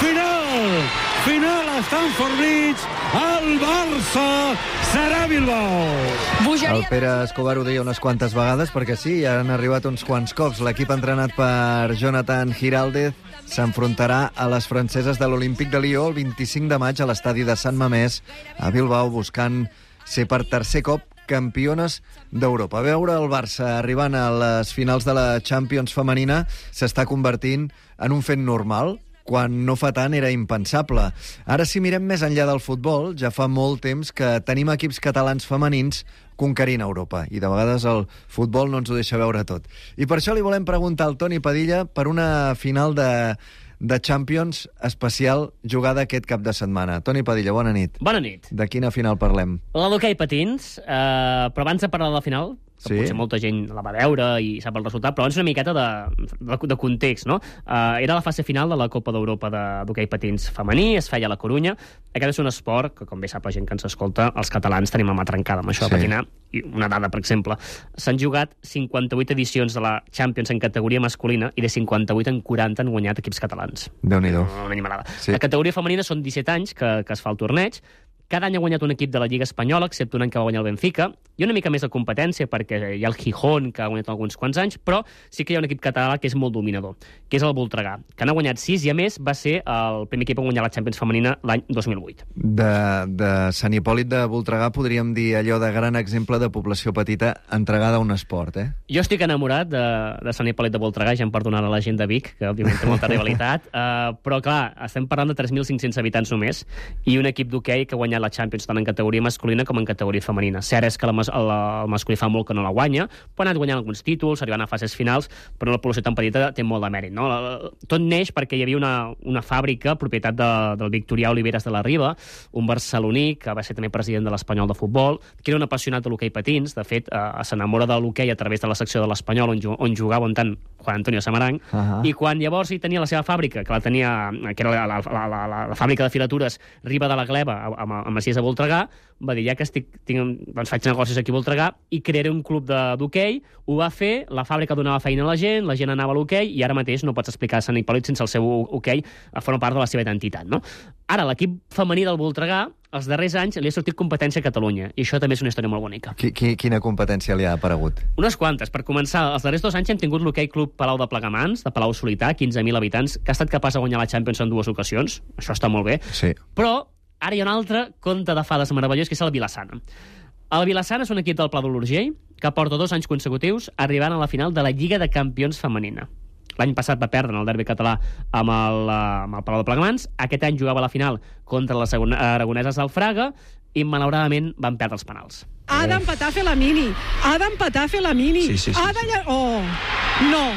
S1: Final! Final a Stamford Bridge! El Barça serà Bilbao!
S2: El Pere Escobar ho deia unes quantes vegades, perquè sí, ja han arribat uns quants cops. L'equip entrenat per Jonathan Giraldez s'enfrontarà a les franceses de l'Olímpic de Lió el vint-i-cinc de maig a l'estadi de Sant Mamés, a Bilbao, buscant ser per tercer cop campiones d'Europa. Veure el Barça arribant a les finals de la Champions femenina s'està convertint en un fet normal, quan no fa tant era impensable. Ara, si mirem més enllà del futbol, ja fa molt temps que tenim equips catalans femenins conquerint Europa, i de vegades el futbol no ens ho deixa veure tot. I per això li volem preguntar al Toni Padilla per una final de, de Champions especial jugada aquest cap de setmana. Toni Padilla, bona nit.
S4: Bona nit.
S2: De quina final parlem?
S4: La d'hoquei patins, eh, però abans de parlar de la final, que sí? Potser molta gent la va veure i sap el resultat, però abans una miqueta de, de, de context, no? Uh, era la fase final de la Copa d'Europa d'hoquei patins femení, es feia a la Corunya. Aquest és un esport que, com bé sap la gent que ens escolta, els catalans tenim la mà trencada amb això sí. de patinar. I una dada, per exemple, s'han jugat cinquanta-vuit edicions de la Champions en categoria masculina i de cinquanta-vuit en quaranta han guanyat equips catalans.
S2: Déu-n'hi-do.
S4: Una animalada. Sí. La categoria femenina són disset anys que, que es fa el torneig. Cada any ha guanyat un equip de la Lliga Espanyola, excepte un any que va guanyar el Benfica, i una mica més de competència, perquè hi ha el Gijón, que ha guanyat alguns quants anys, però sí que hi ha un equip català que és molt dominador, que és el Voltregà, que n'ha guanyat sis, i a més va ser el primer equip a guanyar la Champions femenina l'any dos mil vuit.
S2: De, de Sant Hipòlit de Voltregà podríem dir allò de gran exemple de població petita entregada a un esport, eh?
S4: Jo estic enamorat de, de Sant Hipòlit de Voltregà, ja em perdonarà la gent de Vic, que òbviament té molta rivalitat, uh, però clar, estem parlant de tres mil cinc-cents habitants només, i un equip d'hoquei que ha guanyat la Champions tant en categoria masculina com en categoria femenina. Cert és que la, la, el masculí fa molt que no la guanya, però ha anat guanyant alguns títols, arribant a fases finals, però una població tan petita té molt de mèrit, no? Tot neix perquè hi havia una, una fàbrica, propietat de, del Victorià Oliveres de la Riba, un barceloní que va ser també president de l'Espanyol de futbol, que era un apassionat de l'hoquei patins. De fet, eh, s'enamora de l'hoquei a través de la secció de l'Espanyol, on, on jugava un tant Juan Antonio Samaranch, uh -huh. i quan llavors hi tenia la seva fàbrica, que la tenia, que era la, la, la, la, la, la fàbrica de filatures Riba de la Gleva, amb, amb Masies de Voltregà, va dir, ja que estic, tinc, doncs faig negocis aquí a Voltregà i crearé un club d'hoquei. Ho va fer, la fàbrica donava feina a la gent, la gent anava a l'hoquei, i ara mateix no pots explicar Sant Hipòlit sense el seu hoquei a forma part de la seva identitat, no? Ara, l'equip femení del Voltregà, els darrers anys li ha sortit competència a Catalunya, i això també és una història molt bonica.
S2: Qui, qui, quina competència li ha aparegut?
S4: Unes quantes. Per començar, els darrers dos anys hem tingut l'hoquei Club Palau de Plegamans, de Palau Solità, quinze mil habitants, que ha estat capaç de guanyar la Champions en dues ocasions. Això està molt bé.
S2: Sí.
S4: Però ara hi ha un altre conte de fades meravellós, que és el Vilassana. El Vilassana és un equip del Pla de l'Urgell que porta dos anys consecutius arribant a la final de la Lliga de Campions femenina. L'any passat va perdre en el derbi català amb el, amb el Palau de Plegamans. Aquest any jugava a la final contra les aragoneses del Fraga i, malauradament, van perdre els penals.
S15: Ha d'empatar Felamini. Ha d'empatar Felamini.
S4: Sí, sí, sí,
S15: ha de...
S4: sí.
S15: Oh, no,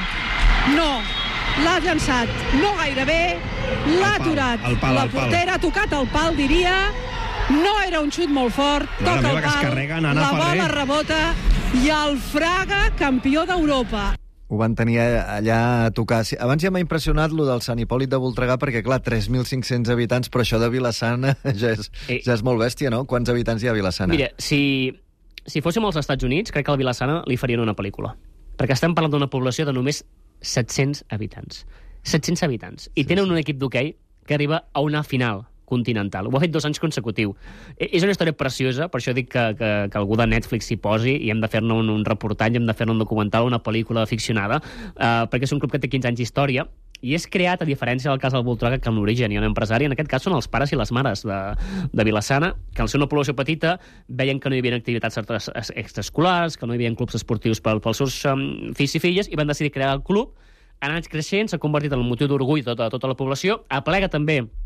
S15: no. L'ha llançat no gaire bé, l'ha aturat.
S16: el pal,
S15: la
S16: el pal.
S15: portera ha tocat el pal, diria. No era un xut molt fort,
S16: Mare
S15: toca
S16: meva,
S15: el
S16: que es
S15: pal,
S16: carrega Nana
S15: la bola
S16: Ferrer.
S15: rebota i el Fraga, campió d'Europa.
S2: Ho van tenir allà a tocar. Abans ja m'ha impressionat lo del Sant Hipòlit de Voltregà, perquè, clar, tres mil cinc-cents habitants, però això de Vilassana ja és,
S4: Eh.
S2: ja és molt bèstia, no? Quants habitants hi ha a Vilassana?
S4: Mira, si, si fóssim als Estats Units, crec que al Vilassana li farien una pel·lícula. Perquè estem parlant d'una població de només set-cents habitants. set-cents habitants. I sí, tenen sí. un equip d'hoquei que arriba a una final continental. Ho ha fet dos anys consecutiu. És una història preciosa, per això dic que, que, que algú de Netflix s'hi posi i hem de fer-ne un, un reportatge, hem de fer-ne un documental, una pel·lícula ficcionada, uh, perquè és un club que té quinze anys d'història i és creat, a diferència del cas del Voltregà, que en l'origen hi ha un empresari, en aquest cas són els pares i les mares de, de Vilassana, que al ser una població petita veien que no hi havia activitats extraescolars, que no hi havia clubs esportius pel, pels seus um, fills i filles, i van decidir crear el club. Han anat creixent, s'ha convertit en un motiu d'orgull de tota, tota la població, aplega també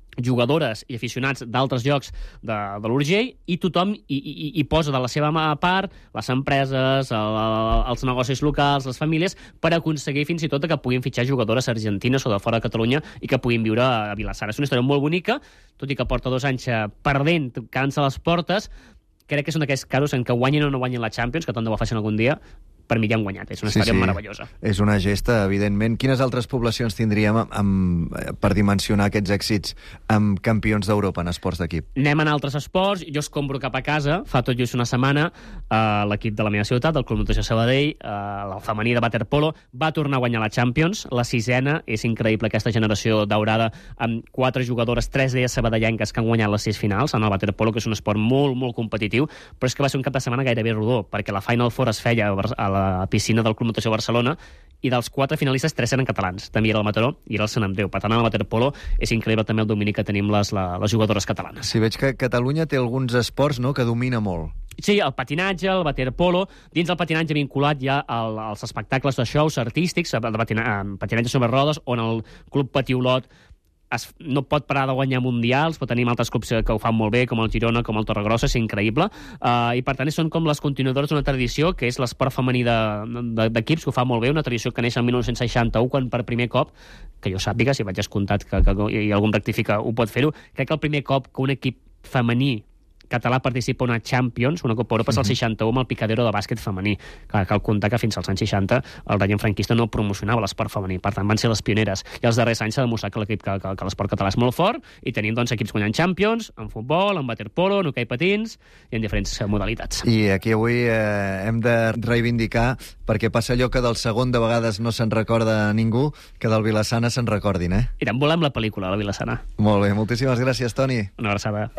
S4: jugadores i aficionats d'altres llocs de, de l'Urgell, i tothom hi, hi, hi posa de la seva part les empreses, el, els negocis locals, les famílies, per aconseguir fins i tot que puguin fitxar jugadores argentines o de fora de Catalunya i que puguin viure a Vilassar. És una història molt bonica, tot i que porta dos anys perdent, quedant-se a les portes. Crec que és un d'aquests casos en què guanyin o no guanyin la Champions, que tant de bo facin algun dia, per mi ja han guanyat. És una història sí, sí. meravellosa.
S2: És una gesta, evidentment. Quines altres poblacions tindríem amb, per dimensionar aquests èxits amb campions d'Europa en esports d'equip?
S4: Anem en altres esports. Jo escombro cap a casa. Fa tot just una setmana eh, l'equip de la meva ciutat, el Club Natació Sabadell, eh, el femení de waterpolo, va tornar a guanyar la Champions, la sisena. És increïble aquesta generació daurada amb quatre jugadores, tres d'elles sabadellenques, que han guanyat les sis finals en el waterpolo, que és un esport molt, molt competitiu, però és que va ser un cap de setmana gairebé rodó, perquè la Final Four es feia a la a la piscina del Club Natació Barcelona, i dels quatre finalistes, tres eren catalans. També era el Mataró i era el Sant Andreu. Per tant, el waterpolo és increïble també el domini que tenim les, la, les jugadores catalanes.
S2: Sí, veig que Catalunya té alguns esports, no?, que domina molt.
S4: Sí, el patinatge, el waterpolo, dins del patinatge vinculat ja al, als espectacles de shows artístics, de patina, patinatge sobre rodes, on el Club Patiolot es, no pot parar de guanyar mundials, però tenim altres clubs que ho fan molt bé, com el Girona, com el Torregrossa, és increïble, uh, i per tant són com les continuadores d'una tradició que és l'esport femení d'equips, de, de, que ho fa molt bé, una tradició que neix el dinou seixanta-u, quan per primer cop, que jo sàpiga, si vaig escoltat que, que, que i algun rectifica ho pot fer-ho, crec que el primer cop que un equip femení català participa en una Champions, una Copa Europa, és el seixanta-u amb el Picadero de bàsquet femení. Cal, cal comptar que fins als anys seixanta el règim franquista no promocionava l'esport femení, per tant van ser les pioneres. I els darrers anys s'ha demostrat que l'equip que, que, que l'esport català és molt fort, i tenim doncs, equips guanyant Champions, en futbol, en waterpolo, en hoquei patins, i en diferents modalitats.
S2: I aquí avui eh, hem de reivindicar, perquè passa allò que del segon de vegades no se'n recorda ningú, que del Vilassana se'n recordin, eh?
S4: Mira, em volem la pel·lícula, la Vilassana.
S2: Molt bé, moltíssimes gràcies, Toni.
S4: Una abraçada.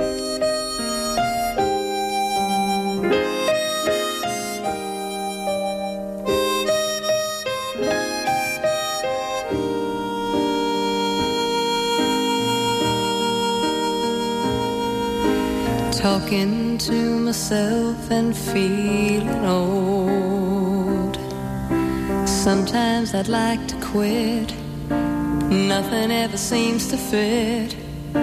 S28: Talking to myself and feeling old. Sometimes I'd like to quit. Nothing ever seems to fit.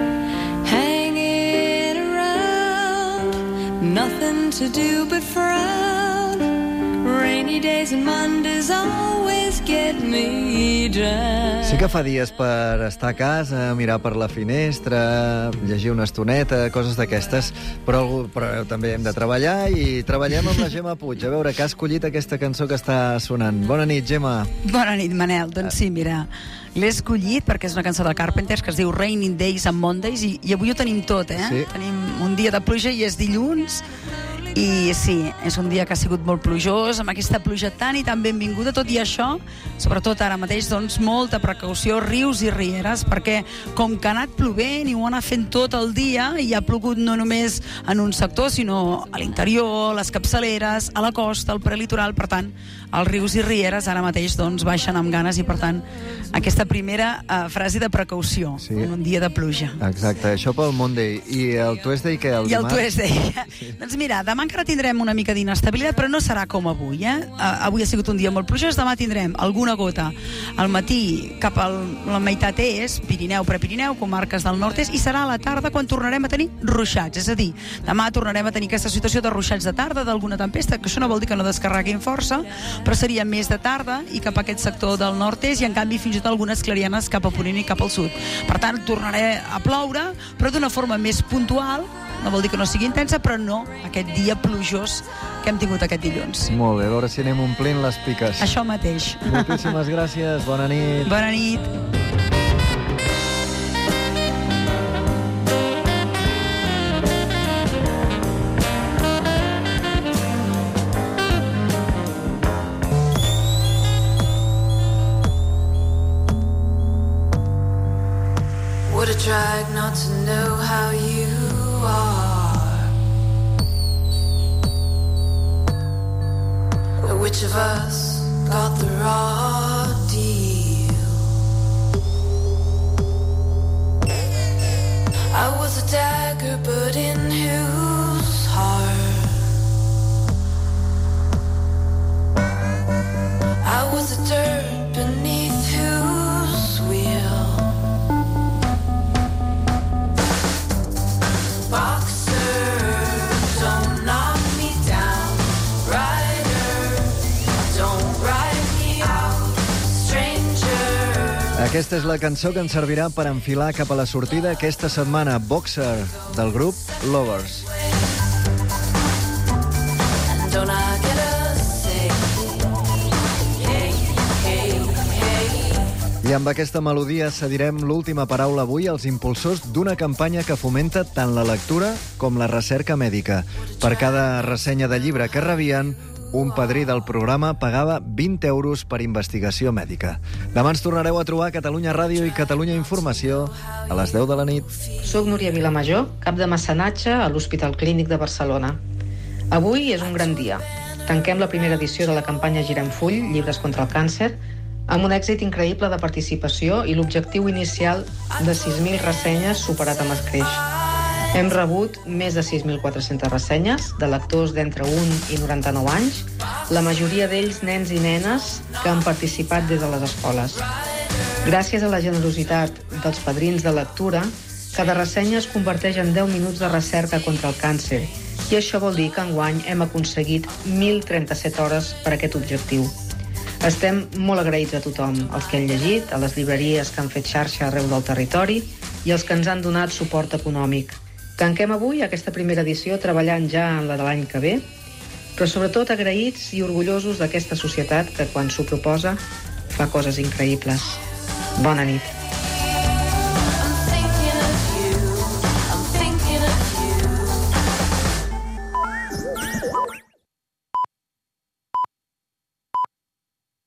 S28: Hanging around, nothing to do but frown. Rainy days and Mondays always get me down.
S2: Sí que fa dies per estar a casa, mirar per la finestra, llegir una estoneta, coses d'aquestes, però, però també hem de treballar, i treballem amb la Gemma Puig. A veure, que ha escollit aquesta cançó que està sonant. Bona nit, Gemma.
S5: Bona nit, Manel. Doncs sí, mira, l'he escollit perquè és una cançó de Carpenters que es diu Raining Days and Mondays, i, i avui ho tenim tot, eh?
S2: Sí.
S5: Tenim un dia de pluja i és dilluns, i sí, és un dia que ha sigut molt plujós, amb aquesta pluja tan i tan benvinguda. Tot i això, sobretot ara mateix, doncs, molta precaució, rius i rieres, perquè com que ha anat plovent i ho ha anat fent tot el dia, i ha plogut no només en un sector, sinó a l'interior, a les capçaleres, a la costa, al prelitoral. Per tant, els rius i rieres ara mateix doncs, baixen amb ganes, i per tant aquesta primera uh, frase de precaució, sí, en un dia de pluja.
S2: Exacte, això pel Monday. I el Tuesday, què? El
S5: I el
S2: dimarts?
S5: Tuesday. Sí. Doncs mira, demà encara tindrem una mica d'inestabilitat, però no serà com avui, eh? Uh, avui ha sigut un dia molt plujós, demà tindrem alguna gota al matí cap a la meitat est, Pirineu, Prepirineu, comarques del nord-est, i serà a la tarda quan tornarem a tenir ruixats. És a dir, demà tornarem a tenir aquesta situació de ruixats de tarda, d'alguna tempesta, que això no vol dir que no descarreguin força, però seria més de tarda i cap a aquest sector del nord-est, i en canvi fins i tot algunes clarianes cap a Ponent i cap al sud. Per tant, tornaré a ploure, però d'una forma més puntual. No vol dir que no sigui intensa, però no aquest dia plujós que hem tingut aquest dilluns.
S2: Molt bé, a veure si anem omplint les piques.
S5: Això mateix.
S2: Moltíssimes gràcies, bona nit.
S5: Bona nit.
S28: Would have tried not to know how you are. Which of us got the raw deal? I was a dagger, but in whose heart? I was a dirt beneath whose wheel?
S2: Aquesta és la cançó que ens servirà per enfilar cap a la sortida aquesta setmana. Boxer, del grup Lovers. I amb aquesta melodia cedirem l'última paraula avui als impulsors d'una campanya que fomenta tant la lectura com la recerca mèdica. Per cada ressenya de llibre que rebien, un padrí del programa pagava vint euros per investigació mèdica. Demà ens tornareu a trobar a Catalunya Ràdio i Catalunya Informació a les deu de la nit.
S16: Soc Núria Vilamajor, cap de mecenatge a l'Hospital Clínic de Barcelona. Avui és un gran dia. Tanquem la primera edició de la campanya Girem Full, Llibres contra el càncer, amb un èxit increïble de participació i l'objectiu inicial de sis mil ressenyes superat amb escreix. Hem rebut més de sis mil quatre-centes ressenyes de lectors d'entre un i noranta-nou anys, la majoria d'ells nens i nenes que han participat des de les escoles. Gràcies a la generositat dels padrins de lectura, cada ressenya es converteix en deu minuts de recerca contra el càncer, i això vol dir que enguany hem aconseguit mil trenta-set hores per a aquest objectiu. Estem molt agraïts a tothom, als que han llegit, a les llibreries que han fet xarxa arreu del territori i els que ens han donat suport econòmic. Tanquem avui aquesta primera edició treballant ja en la de l'any que ve, però sobretot agraïts i orgullosos d'aquesta societat que quan s'ho proposa fa coses increïbles. Bona nit.